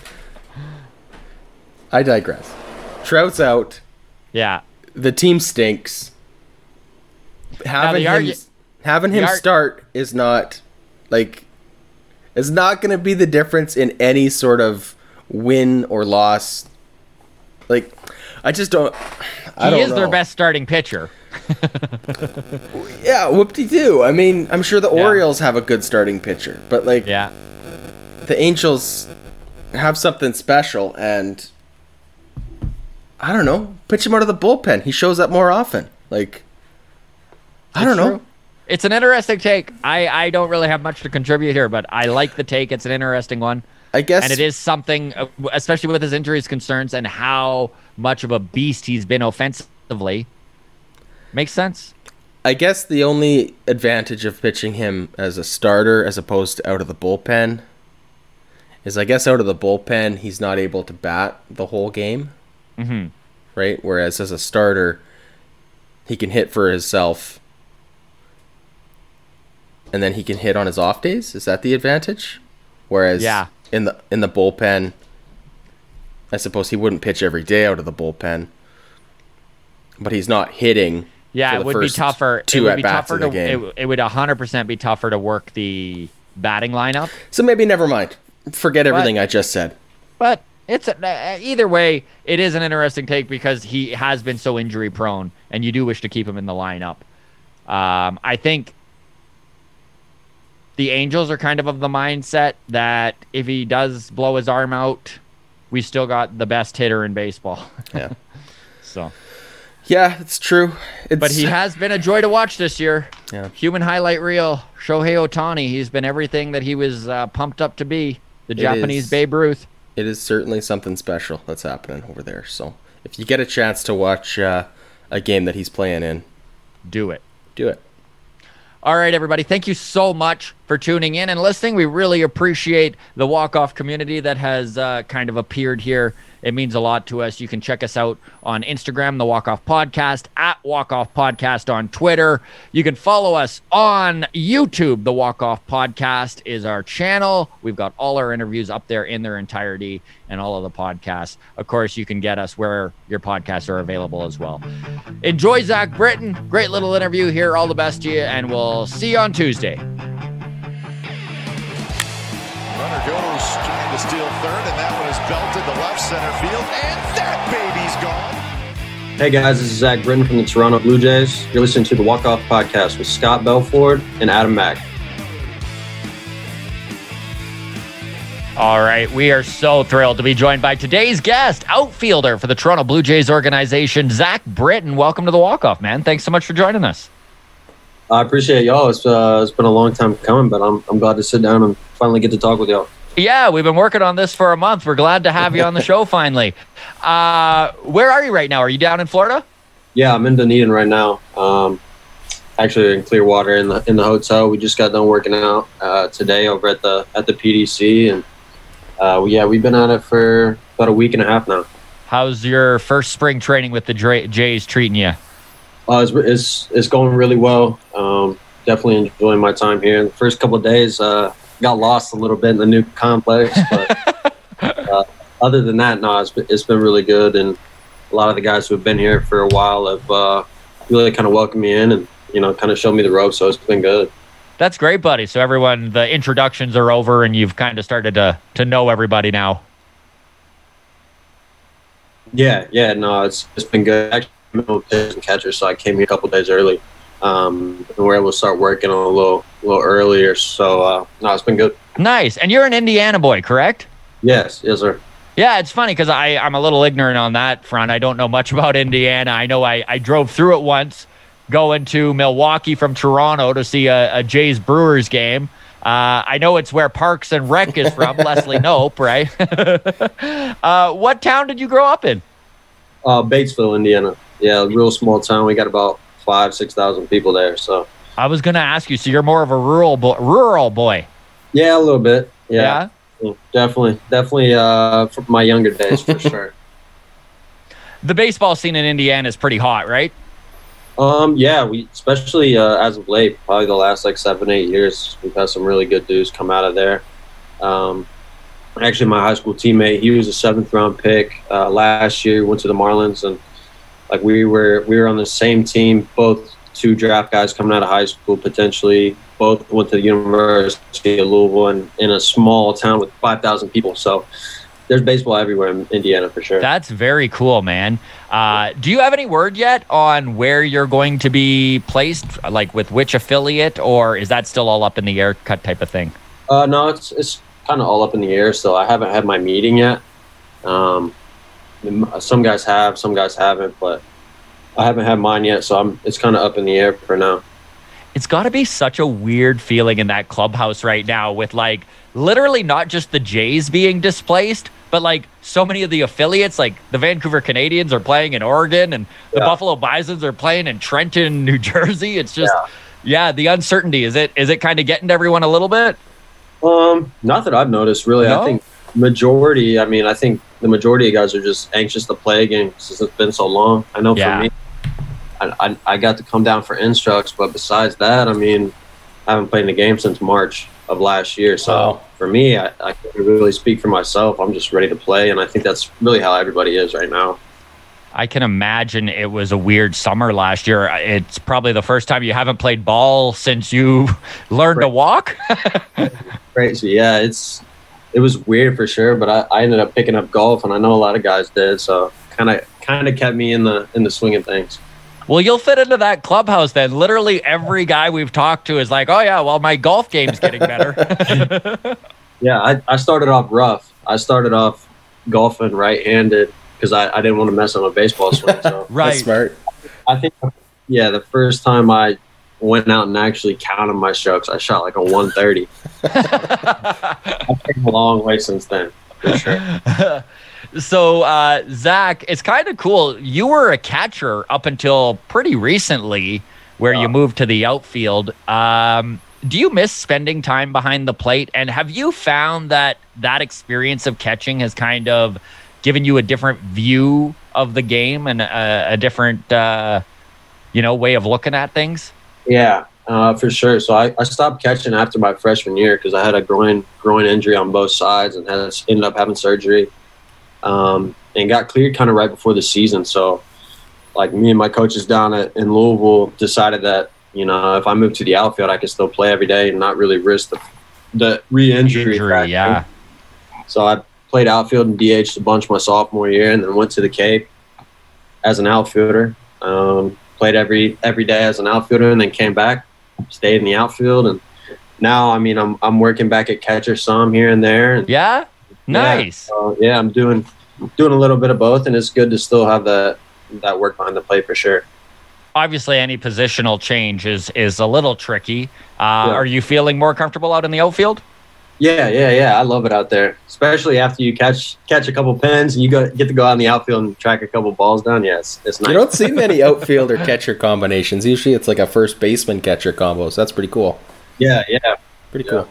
I digress. Trout's out. Yeah. The team stinks. Having the him, argu- having him the ar- start is not like is not going to be the difference in any sort of win or loss. Like, I just don't. I He don't is know. their best starting pitcher. Yeah, whoop-de-doo. I mean, I'm sure the Yeah. Orioles have a good starting pitcher, but like Yeah. the Angels have something special, and I don't know, pitch him out of the bullpen. He shows up more often. Like, I don't It's know. true. It's an interesting take. I, I don't really have much to contribute here, but I like the take. It's an interesting one. I guess, And it is something, uh, especially with his injuries concerns and how much of a beast he's been offensively. Makes sense. I guess the only advantage of pitching him as a starter as opposed to out of the bullpen is, I guess, out of the bullpen, he's not able to bat the whole game. Mm-hmm. Right? Whereas as a starter, he can hit for himself, and then he can hit on his off days. Is that the advantage? Whereas Yeah. in the in the bullpen, I suppose he wouldn't pitch every day out of the bullpen, but he's not hitting. Yeah, for it the would be first tougher. Two it would at be bats tougher in the to. game. It, it would one hundred percent be tougher to work the batting lineup. So maybe never mind. Forget everything I just said. But it's uh, either way, it is an interesting take because he has been so injury prone, and you do wish to keep him in the lineup. Um, I think the Angels are kind of of the mindset that if he does blow his arm out, we still got the best hitter in baseball. Yeah. So, Yeah, it's true. It's, but he has been a joy to watch this year. Yeah. Human highlight reel, Shohei Ohtani. He's been everything that he was uh, pumped up to be. The Japanese is. Babe Ruth. It is certainly something special that's happening over there. So if you get a chance to watch uh, a game that he's playing in, Do it. do it. All right, everybody. Thank you so much for tuning in and listening. We really appreciate the walk-off community that has uh, kind of appeared here. It means a lot to us. You can check us out on Instagram, the Walk-Off Podcast, at Walk-Off Podcast on Twitter. You can follow us on YouTube. The Walk-Off Podcast is our channel. We've got all our interviews up there in their entirety and all of the podcasts. Of course, you can get us where your podcasts are available as well. Enjoy Zach Britton. Great little interview here. All the best to you, and we'll see you on Tuesday. Runner goes trying to steal third, and that one is belted to left center field, and that baby's gone. Hey guys, this is Zach Britton from the Toronto Blue Jays. You're listening to the Walk Off Podcast with Scott Belford and Adam Mack. All right, we are so thrilled to be joined by today's guest, outfielder for the Toronto Blue Jays organization, Zach Britton. Welcome to the Walk-Off, man. Thanks so much for joining us. I appreciate y'all. It's, uh, it's been a long time coming, but I'm, I'm glad to sit down and finally get to talk with y'all. Yeah, we've been working on this for a month. We're glad to have you on the show finally. Uh, where are you right now? Are you down in Florida? Yeah, I'm in Dunedin right now. Um, actually in Clearwater in the in the hotel. We just got done working out uh, today over at the at the P D C, and uh, yeah, we've been at it for about a week and a half now. How's your first spring training with the Dra- Jays treating you? Uh, it's, it's it's going really well. Um, definitely enjoying my time here. The first couple of days, uh, got lost a little bit in the new complex, but uh, other than that, no, it's been, it's been really good. And a lot of the guys who have been here for a while have uh, really kind of welcomed me in and, you know, kind of showed me the ropes. So it's been good. That's great, buddy. So everyone, the introductions are over, and you've kind of started to to know everybody now. Yeah, yeah, no, it's it's been good. Actually, I'm a pitcher and catcher, so I came here a couple of days early. Um, and we're able to start working a little a little earlier. So uh, no, it's been good. Nice. And you're an Indiana boy, correct? Yes, yes, sir. Yeah, it's funny because I'm a little ignorant on that front. I don't know much about Indiana. I know I, I drove through it once going to Milwaukee from Toronto to see a, a Jays Brewers game. Uh, I know it's where Parks and Rec is from, Leslie Knope, right? uh, what town did you grow up in? Uh, Batesville, Indiana. Yeah, real small town. We got about five, six thousand people there. So I was going to ask you, so you're more of a rural boy, rural boy. yeah, a little bit. Yeah, Yeah? yeah definitely, definitely. Uh, from my younger days, for sure. The baseball scene in Indiana is pretty hot, right? Um, yeah, we especially uh, as of late, probably the last like seven, eight years, we've had some really good dudes come out of there. Um, actually, my high school teammate, he was a seventh round pick uh, last year. Went to the Marlins, and like we were we were on the same team. Both two draft guys coming out of high school, potentially. Both went to the University of Louisville, and in a small town with five thousand people. So there's baseball everywhere in Indiana for sure. That's very cool, man. Uh, do you have any word yet on where you're going to be placed, like with which affiliate, or is that still all up in the air cut type of thing? Uh, no, it's it's kind of all up in the air. So I haven't had my meeting yet. Um, some guys have, some guys haven't, but I haven't had mine yet. So I'm it's kind of up in the air for now. It's got to be such a weird feeling in that clubhouse right now with like literally not just the Jays being displaced, but like so many of the affiliates, like the Vancouver Canadians are playing in Oregon and the yeah. Buffalo Bisons are playing in Trenton, New Jersey. It's just, yeah, yeah the uncertainty. Is it is it kind of getting to everyone a little bit? Um, not that I've noticed really. No? I think majority, I mean, I think the majority of guys are just anxious to play again since it's been so long. I know Yeah. for me, I, I, I got to come down for instructs, but besides that, I mean, I haven't played in a game since March of last year. So Wow. for me, I, I can't really speak for myself. I'm just ready to play, and I think that's really how everybody is right now. I can imagine it was a weird summer last year. It's probably the first time you haven't played ball since you learned to walk. Crazy, yeah. It's it was weird for sure, but I, I ended up picking up golf, and I know a lot of guys did. So kind of kind of kept me in the in the swing of things. Well, you'll fit into that clubhouse then. Literally every guy we've talked to is like, oh, yeah, well, my golf game's getting better. Yeah, I, I started off rough. I started off golfing right-handed because I, I didn't want to mess up my baseball swing. So Right. That's smart. I think, yeah, the first time I went out and actually counted my strokes, I shot like a one thirty. I've came a long way since then, for sure. So, uh, Zach, it's kind of cool. You were a catcher up until pretty recently where you moved to the outfield. Um, do you miss spending time behind the plate? And have you found that that experience of catching has kind of given you a different view of the game and a, a different, uh, you know, way of looking at things? Yeah, uh, for sure. So I, I stopped catching after my freshman year because I had a groin groin injury on both sides and had ended up having surgery. Um, and got cleared kind of right before the season. So, like, me and my coaches down at, in Louisville decided that, you know, if I moved to the outfield, I could still play every day and not really risk the, the re-injury. Injury, factor. yeah. So I played outfield and D H'd a bunch my sophomore year and then went to the Cape as an outfielder. Um, played every every day as an outfielder and then came back, stayed in the outfield. And now, I mean, I'm I'm working back at catcher some here and there. And, Yeah? Nice. Yeah, uh, yeah, I'm doing doing a little bit of both, and it's good to still have that that work behind the plate for sure. Obviously, any positional change is is a little tricky. Uh, Yeah. Are you feeling more comfortable out in the outfield? Yeah, yeah, yeah. I love it out there, especially after you catch catch a couple pins and you go, get to go out in the outfield and track a couple balls down. Yeah, it's, it's nice. You don't see many outfielder catcher combinations. Usually it's like a first baseman catcher combo, so that's pretty cool. Yeah, yeah. Pretty Yeah. cool.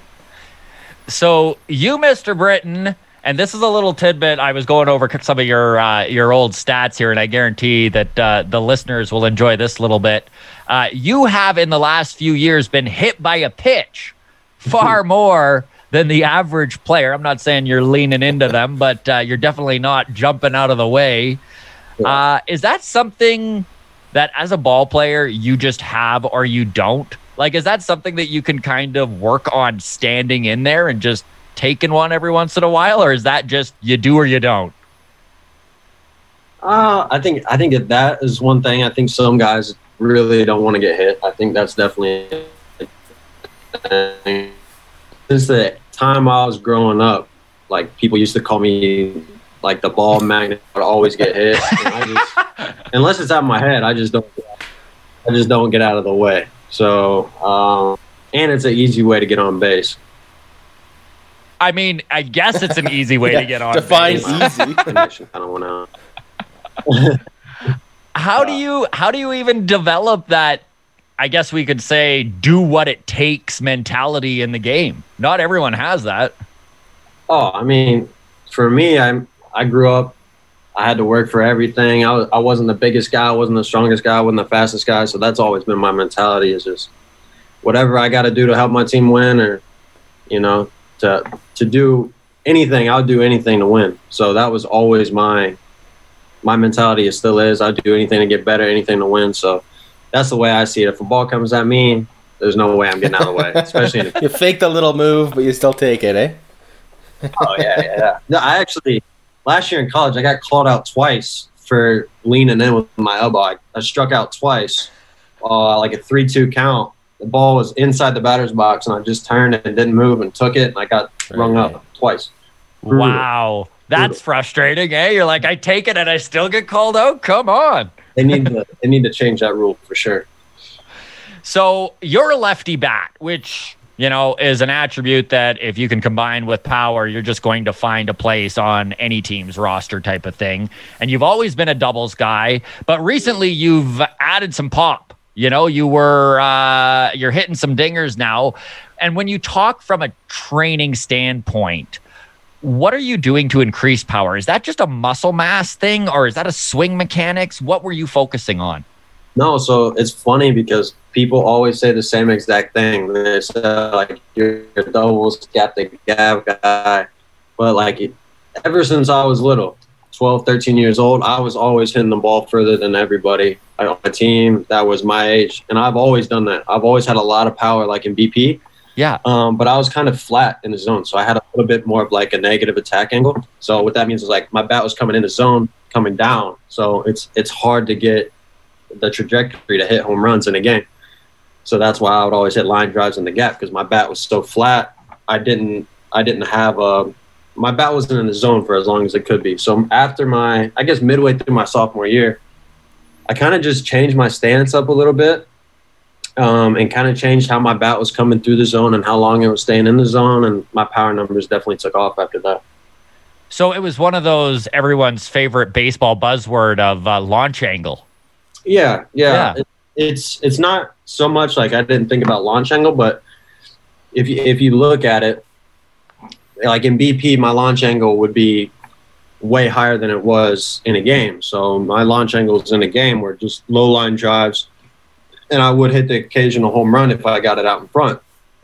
So you, Mister Britton, and this is a little tidbit. I was going over some of your uh, your old stats here, and I guarantee that uh, the listeners will enjoy this little bit. Uh, you have, in the last few years, been hit by a pitch far more than the average player. I'm not saying you're leaning into them, but uh, you're definitely not jumping out of the way. Uh, is that something that, as a ball player, you just have or you don't? Like, is that something that you can kind of work on standing in there and just taking one every once in a while, or is that just you do or you don't? Uh, I think I think that that is one thing. I think some guys really don't want to get hit. I think that's definitely since the time I was growing up, like people used to call me like the ball magnet. I would always get hit. And I just, unless it's out of my head, I just don't. I just don't get out of the way. So, um, and it's an easy way to get on base. I mean, I guess it's an easy way Yeah, to get on define base. easy. Connection kind of went out. How do you how do you even develop that, I guess we could say, do what it takes mentality in the game? Not everyone has that. Oh, I mean, for me, I I grew up. I had to work for everything. I was, I wasn't the biggest guy. I wasn't the strongest guy. I wasn't the fastest guy. So that's always been my mentality, is just whatever I got to do to help my team win, or, you know, to to do anything. I'll do anything to win. So that was always my my mentality. It still is. I'll do anything to get better, anything to win. So that's the way I see it. If a ball comes at me, there's no way I'm getting out of the way, especially in a You fake the little move, but you still take it, eh? Oh yeah, yeah, yeah. No, I actually last year in college I got called out twice for leaning in with my elbow. I, I struck out twice, uh, like a three two count. The ball was inside the batter's box, and I just turned and didn't move and took it, and I got rung Right. up twice. Brutal. Wow. That's frustrating, eh? You're like, I take it and I still get called out? Come on. They need to they need to change that rule for sure. So you're a lefty bat, which, you know, is an attribute that if you can combine with power, you're just going to find a place on any team's roster type of thing. And you've always been a doubles guy, but recently you've added some pop. You know, you were uh, you're hitting some dingers now. And when you talk from a training standpoint, what are you doing to increase power? Is that just a muscle mass thing, or is that a swing mechanics? What were you focusing on? No, so it's funny because people always say the same exact thing. They say, like, you're a doubles gap the gap guy. But, like, ever since I was little, twelve, thirteen years old, I was always hitting the ball further than everybody on my team that was my age. And I've always done that. I've always had a lot of power, like in B P. Yeah. Um, but I was kind of flat in the zone. So I had a little bit more of like a negative attack angle. So what that means is like my bat was coming in the zone, coming down. So it's it's hard to get the trajectory to hit home runs in a game. So that's why I would always hit line drives in the gap, because my bat was so flat. I didn't I didn't have a my bat wasn't in the zone for as long as it could be. So after my I guess midway through my sophomore year, I kind of just changed my stance up a little bit. Um, and kind of changed how my bat was coming through the zone and how long it was staying in the zone, and my power numbers definitely took off after that. So it was one of those everyone's favorite baseball buzzword of uh, launch angle. Yeah, yeah. Yeah. It, it's it's not so much like I didn't think about launch angle, but if you if you look at it, like in B P, my launch angle would be way higher than it was in a game. So my launch angles in a game were just low line drives, and I would hit the occasional home run if I got it out in front.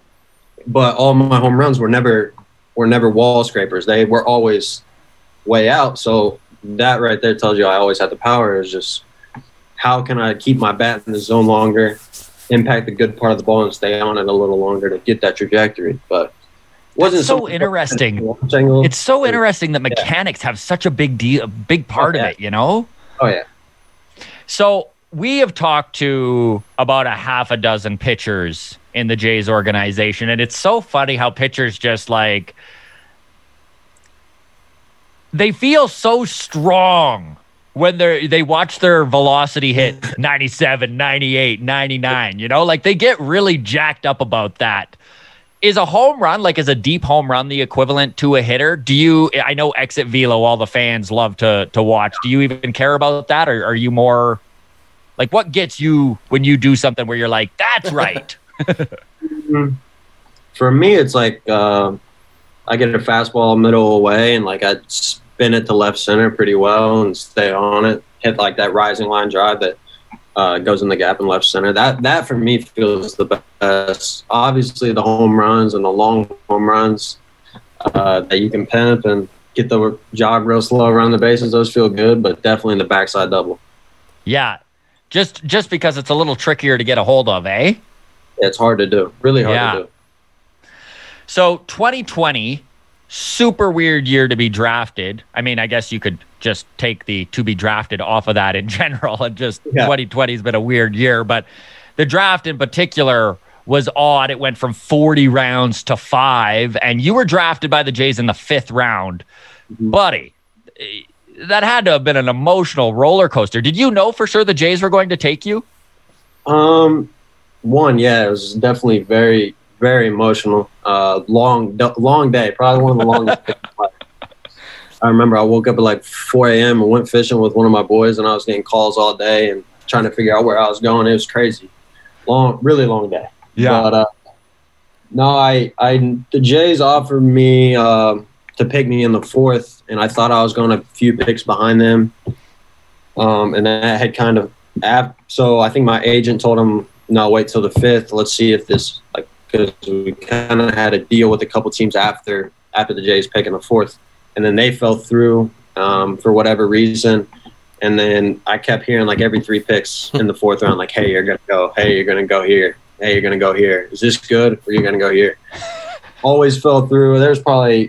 But all my home runs were never were never wall scrapers. They were always way out. So that right there tells you I always had the power. Is just how can I keep my bat in the zone longer, impact the good part of the ball, and stay on it a little longer to get that trajectory. But it wasn't That's so much interesting. launch angle. It's so interesting that mechanics have such a big deal, a big part Oh, yeah. of it, you know? Oh yeah. So we have talked to about a half a dozen pitchers in the Jays organization, and it's so funny how pitchers just like they feel so strong when they they watch their velocity hit ninety-seven, ninety-eight, ninety-nine, you know, like they get really jacked up about that. Is a home run, like is a deep home run, the equivalent to a hitter? Do you, I know Exit Velo, all the fans love to to watch. Do you even care about that? Or are you more like, what gets you when you do something where you're like, that's right? For me, it's like uh, I get a fastball middle away, and like I spin it to left center pretty well and stay on it. Hit like that rising line drive that uh, goes in the gap in left center. That that for me feels the best. Obviously, the home runs and the long home runs uh, that you can pimp and get the jog real slow around the bases, those feel good. But definitely the backside double. Yeah, just just because it's a little trickier to get a hold of, eh? Yeah, it's hard to do. Really hard Yeah. to do. So twenty twenty, super weird year to be drafted. I mean, I guess you could just take the to be drafted off of that in general, and just Yeah. twenty twenty has been a weird year. But the draft in particular was odd. It went from forty rounds to five, and you were drafted by the Jays in the fifth round. Buddy, eh, that had to have been an emotional roller coaster. Did you know for sure the Jays were going to take you? Um, one, yeah, it was definitely very, very emotional. Uh, long, d- long day, probably one of the longest days of my life. I remember I woke up at like four a.m. and went fishing with one of my boys, and I was getting calls all day and trying to figure out where I was going. It was crazy. Long, really long day. Yeah. But uh, no, I, I, the Jays offered me um to pick me in the fourth, and I thought I was going a few picks behind them. Um, and that had kind of ap- so I think my agent told him, no, wait till the fifth. Let's see if this, like, because we kind of had a deal with a couple teams after after the Jays picking the fourth, and then they fell through um, for whatever reason. And then I kept hearing like every three picks in the fourth round, like, hey, you're gonna go. Hey, you're gonna go here. Hey, you're gonna go here. Is this good? Or you're gonna go here? Always fell through. There's probably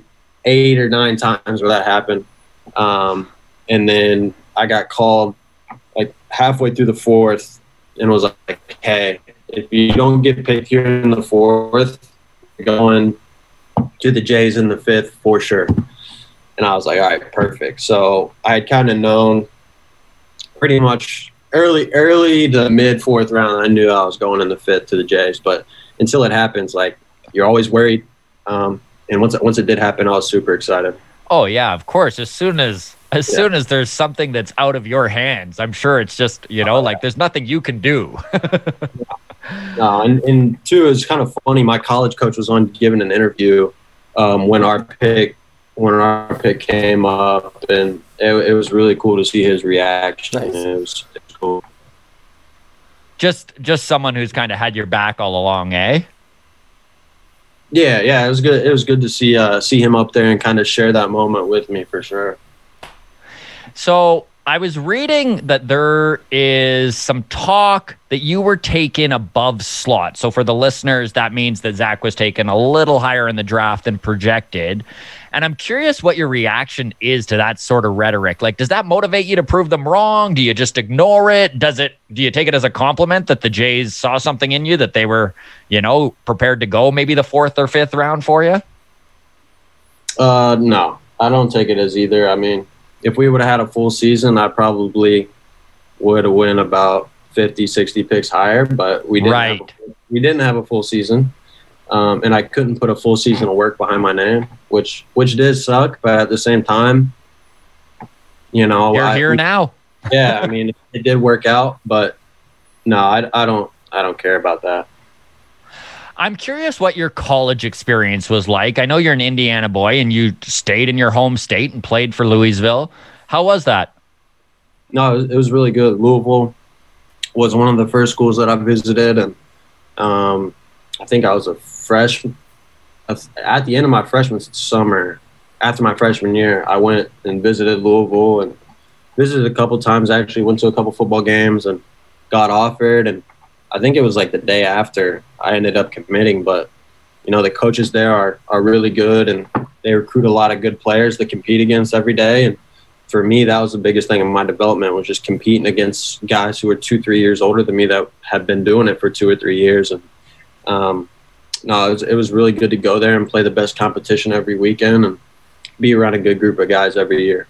eight or nine times where that happened. Um, and then I got called like halfway through the fourth and was like, hey, if you don't get picked here in the fourth, you're going to the Jays in the fifth for sure. And I was like, all right, perfect. So I had kind of known pretty much early, early to mid fourth round, I knew I was going in the fifth to the Jays. But until it happens, like, you're always worried. Um, and once it, once it did happen, I was super excited. Oh yeah, of course. As soon as as Yeah. soon as there's something that's out of your hands, I'm sure it's just, you know, like there's nothing you can do. Uh, and, and two, it's kind of funny. My college coach was on giving an interview um, when our pick when our pick came up, and it, it was really cool to see his reaction. Nice. It was, it was cool. just just someone who's kind of had your back all along, eh? Yeah, yeah, it was good. It was good to see uh, see him up there and kind of share that moment with me for sure. So I was reading that there is some talk that you were taken above slot. So for the listeners, that means that Zach was taken a little higher in the draft than projected. And I'm curious what your reaction is to that sort of rhetoric. Like, does that motivate you to prove them wrong? Do you just ignore it? Does it? Do you take it as a compliment that the Jays saw something in you, that they were, you know, prepared to go maybe the fourth or fifth round for you? Uh, no, I don't take it as either. I mean, if we would have had a full season, I probably would have went about fifty, sixty picks higher, but we didn't, Right. have, a, we didn't have a full season. Um, and I couldn't put a full season of work behind my name, which which did suck. But at the same time, you know, You're I, here now. yeah, I mean, it did work out, but no, I, I don't I don't care about that. I'm curious what your college experience was like. I know you're an Indiana boy and you stayed in your home state and played for Louisville. How was that? No, it was, it was really good. Louisville was one of the first schools that I visited, and um, I think I was a freshman. At the end of my freshman summer, after my freshman year, I went and visited Louisville and visited a couple times. I actually went to a couple football games and got offered, and I think it was like the day after I ended up committing. But, you know, the coaches there are, are really good, and they recruit a lot of good players to compete against every day. And for me, that was the biggest thing in my development, was just competing against guys who were two, three years older than me that had been doing it for two or three years. And um, no, it was, it was really good to go there and play the best competition every weekend and be around a good group of guys every year.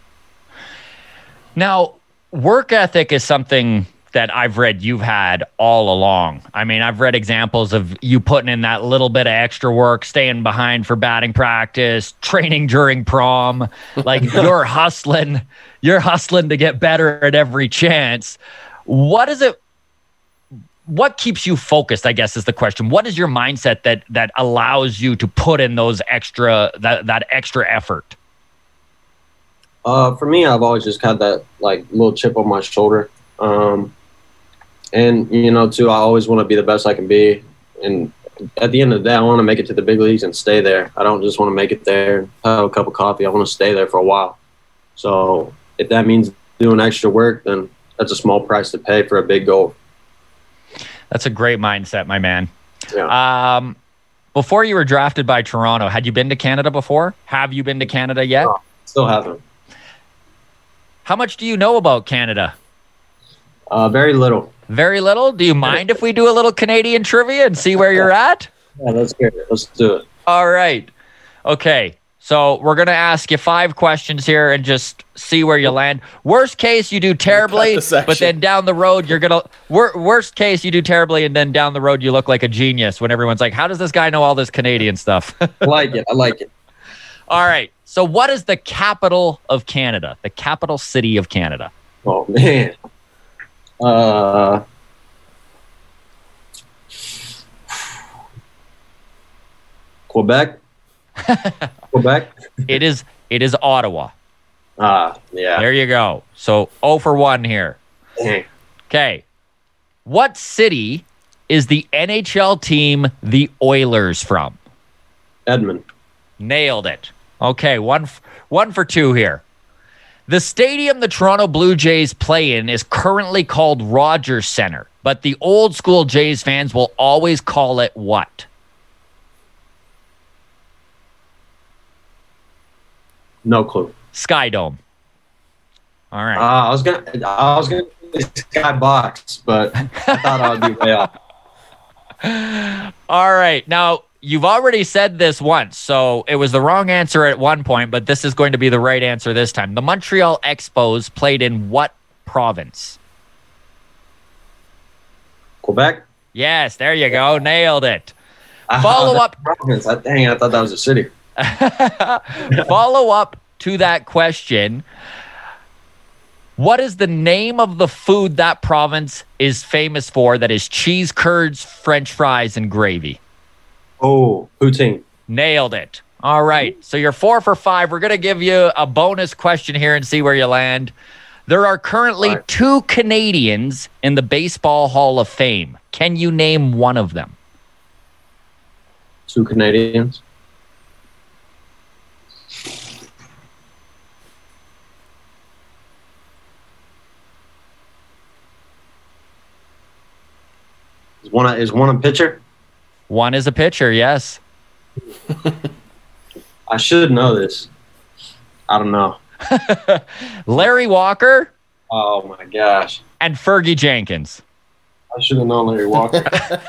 Now, work ethic is something that I've read you've had all along. I mean, I've read examples of you putting in that little bit of extra work, staying behind for batting practice, training during prom. Like, you're hustling, you're hustling to get better at every chance. What is it? What keeps you focused, I guess, is the question. What is your mindset that that allows you to put in those extra, that, that extra effort? Uh, for me, I've always just had that like little chip on my shoulder. Um, and, you know, too, I always want to be the best I can be. And at the end of the day, I want to make it to the big leagues and stay there. I don't just want to make it there, have a cup of coffee. I want to stay there for a while. So if that means doing extra work, then that's a small price to pay for a big goal. That's a great mindset, my man. Yeah. Um, before you were drafted by Toronto, had you been to Canada before? Have you been to Canada yet? Oh, still haven't. How much do you know about Canada? Uh, very little. Very little? Do you mind if we do a little Canadian trivia and see where you're at? Yeah, let's hear it. Let's do it. All right. Okay. So we're going to ask you five questions here and just see where you land. Worst case, you do terribly, Cut the section. but then down the road, you're going to... Wor- worst case, you do terribly, and then down the road, you look like a genius when everyone's like, how does this guy know all this Canadian stuff? I like it. I like it. All right. So what is the capital of Canada? The capital city of Canada? Oh, man. Uh, Quebec? Quebec? It is it is Ottawa. Ah, yeah. There you go. So zero for one here. Dang. Okay. What city is the N H L team the Oilers from? Edmund. Nailed it. Okay, one f- one for two here. The stadium the Toronto Blue Jays play in is currently called Rogers Centre, but the old school Jays fans will always call it what? No clue. Sky Dome. All right. Uh, I was gonna, I was gonna say Skybox, but I thought I would be way off. All right. Now, you've already said this once, so it was the wrong answer at one point, but this is going to be the right answer this time. The Montreal Expos played in what province? Quebec. Yes, there you go. Nailed it. Uh, Follow up. Province. I, dang, I thought that was a city. Follow up to that question. What is the name of the food that province is famous for that is cheese curds, French fries, and gravy? Oh, poutine. Nailed it. All right. So you're four for five. We're going to give you a bonus question here and see where you land. There are currently right. two Canadians in the Baseball Hall of Fame. Can you name one of them? Two Canadians. Is one a, is one a pitcher? One is a pitcher, yes. I should know this. I don't know. Larry Walker. Oh my gosh. And Fergie Jenkins. I should have known Larry Walker.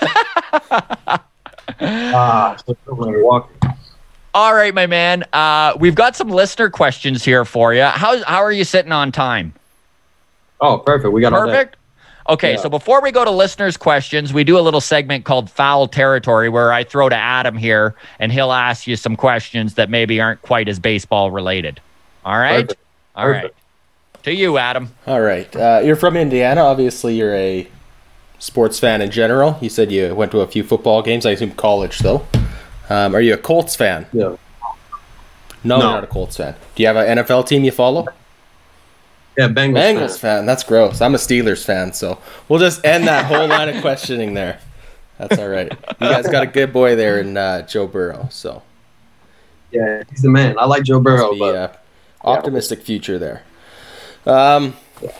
ah, Larry Walker. All right, my man. Uh, we've got some listener questions here for you. How how are you sitting on time? Oh, perfect. We got perfect. All okay, yeah. So before we go to listeners' questions, we do a little segment called Foul Territory where I throw to Adam here, and he'll ask you some questions that maybe aren't quite as baseball related. All right? Perfect. All Perfect. right. To you, Adam. All right. Uh, you're from Indiana. Obviously, you're a sports fan in general. You said you went to a few football games. I assume college, though. Um, are you a Colts fan? Yeah. No, no, you're not a Colts fan. Do you have an N F L team you follow? Yeah, Bengals, Bengals fan. fan. That's gross. I'm a Steelers fan, so we'll just end that whole line of questioning there. That's all right. You guys got a good boy there in uh, Joe Burrow. So yeah, he's the man. I like Joe Burrow, be, but uh, optimistic yeah. future there. Um,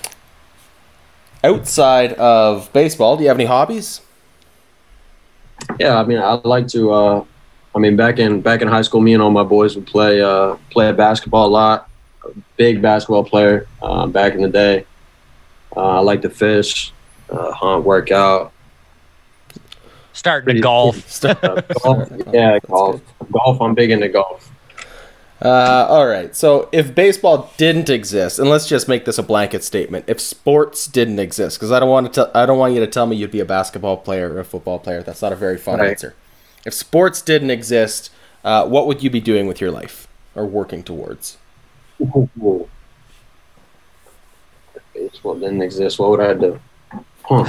outside of baseball, do you have any hobbies? Yeah, I mean, I like to. Uh, I mean, back in back in high school, me and all my boys would play uh, play basketball a lot. Big basketball player uh, back in the day. Uh, I like to fish, uh, hunt, work out. Starting to golf. uh, golf. Yeah, golf. Good. Golf. I'm big into golf. Uh, all right. So if baseball didn't exist, and let's just make this a blanket statement, if sports didn't exist, because I don't want to, tell, I don't want you to tell me you'd be a basketball player or a football player. That's not a very fun right. answer. If sports didn't exist, uh, what would you be doing with your life or working towards? Ooh. If baseball didn't exist, what would I do? Huh.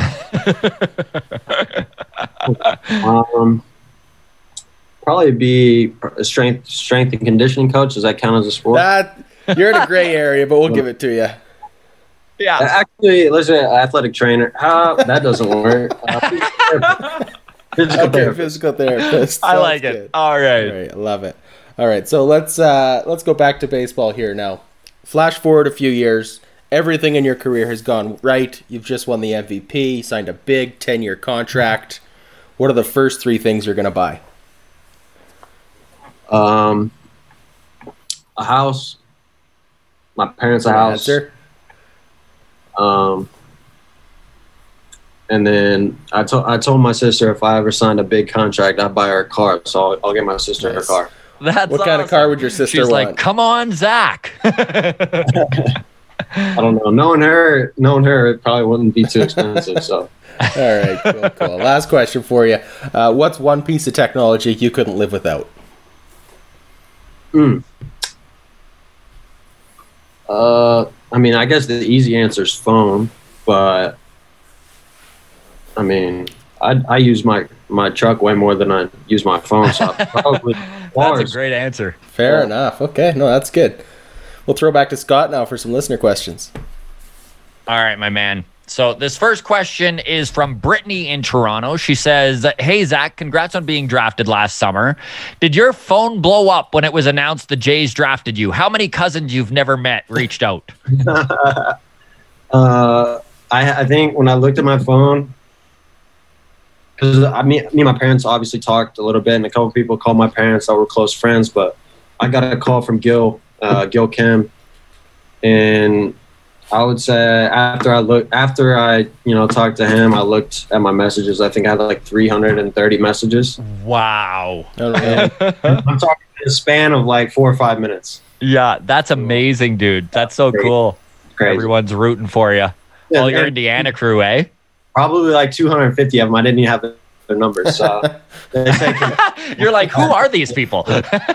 um, probably be a strength, strength and conditioning coach. Does that count as a sport? That you're in a gray area, but we'll give it to you. Yeah. Actually, listen, athletic trainer. How that doesn't work. Uh, physical okay, therapist. physical therapist. I like Sounds it. good. All right. All right, I love it. All right, so let's uh, let's go back to baseball here now. Flash forward a few years. Everything in your career has gone right. You've just won the M V P, signed a big ten-year contract. What are the first three things you're going to buy? Um, a house. My parents' a house. Answer? Um, and then I told I told my sister if I ever signed a big contract, I'd buy her a car. So I'll, I'll get my sister Nice. her car. That's What kind of awesome. car would your sister She's want? like, come on, Zach. I don't know. Knowing her, knowing her, it probably wouldn't be too expensive. So All right, cool, cool. Last question for you. Uh, what's one piece of technology you couldn't live without? Hmm. Uh, I mean, I guess the easy answer is phone, but I mean, I I use my my truck way more than I use my phone, so I probably That's cars. a great answer. Fair Yeah. enough. Okay, no, that's good. We'll throw back to Scott now for some listener questions. All right, my man. So this first question is from Brittany in Toronto. She says, hey, Zach, congrats on being drafted last summer. Did your phone blow up when it was announced the Jays drafted you? How many cousins you've never met reached out? uh, I I think when I looked at my phone, because I mean, me and my parents obviously talked a little bit, and a couple people called my parents that were close friends, but I got a call from Gil uh, Gil Kim, and I would say after I look after I you know talked to him, I looked at my messages. I think I had like three hundred thirty messages. Wow. I'm talking in a span of like four or five minutes. Yeah, that's amazing, dude. That's so Crazy. cool. Crazy. Everyone's rooting for you. Yeah, All your and Indiana crew, eh? probably like two hundred fifty of them. I didn't even have their numbers. So they take You're like, who are these people?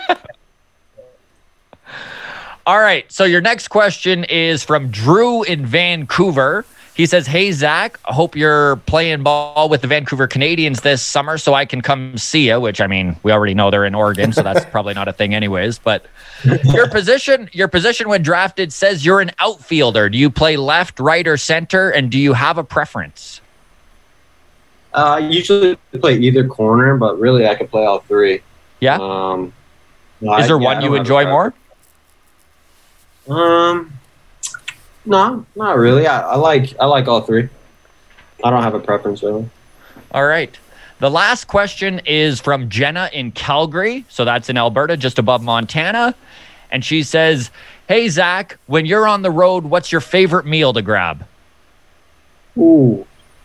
All right. So your next question is from Drew in Vancouver. He says, hey, Zach, I hope you're playing ball with the Vancouver Canadians this summer so I can come see you, which, I mean, we already know they're in Oregon, so that's probably not a thing anyways. But your position, your position when drafted says you're an outfielder. Do you play left, right, or center? And do you have a preference? Uh, I usually play either corner, but really I could play all three. Yeah? Um, no, is I- there yeah, I one don't you have a enjoy more? preference. Um, no, not really. I, I like I like all three. I don't have a preference really. All right. The last question is from Jenna in Calgary. So that's in Alberta, just above Montana. And she says, hey, Zach, when you're on the road, what's your favorite meal to grab? Ooh.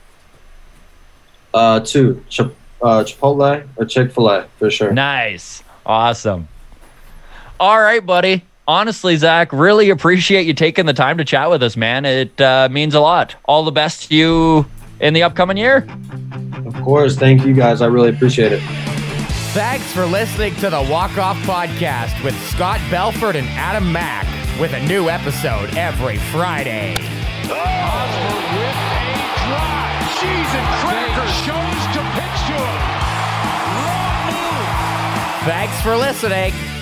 Uh, two. Ch- uh, Chipotle or Chick-fil-A for sure. Nice. Awesome. All right, buddy. Honestly, Zach, really appreciate you taking the time to chat with us, man. It uh, means a lot. All the best to you in the upcoming year. Of course. Thank you guys. I really appreciate it. Thanks for listening to the Walk Off Podcast with Scott Belford and Adam Mack, with a new episode every Friday. Osborne with a drive. Cheese and crackers. Shows to pitch to him. Wrong move. Thanks for listening.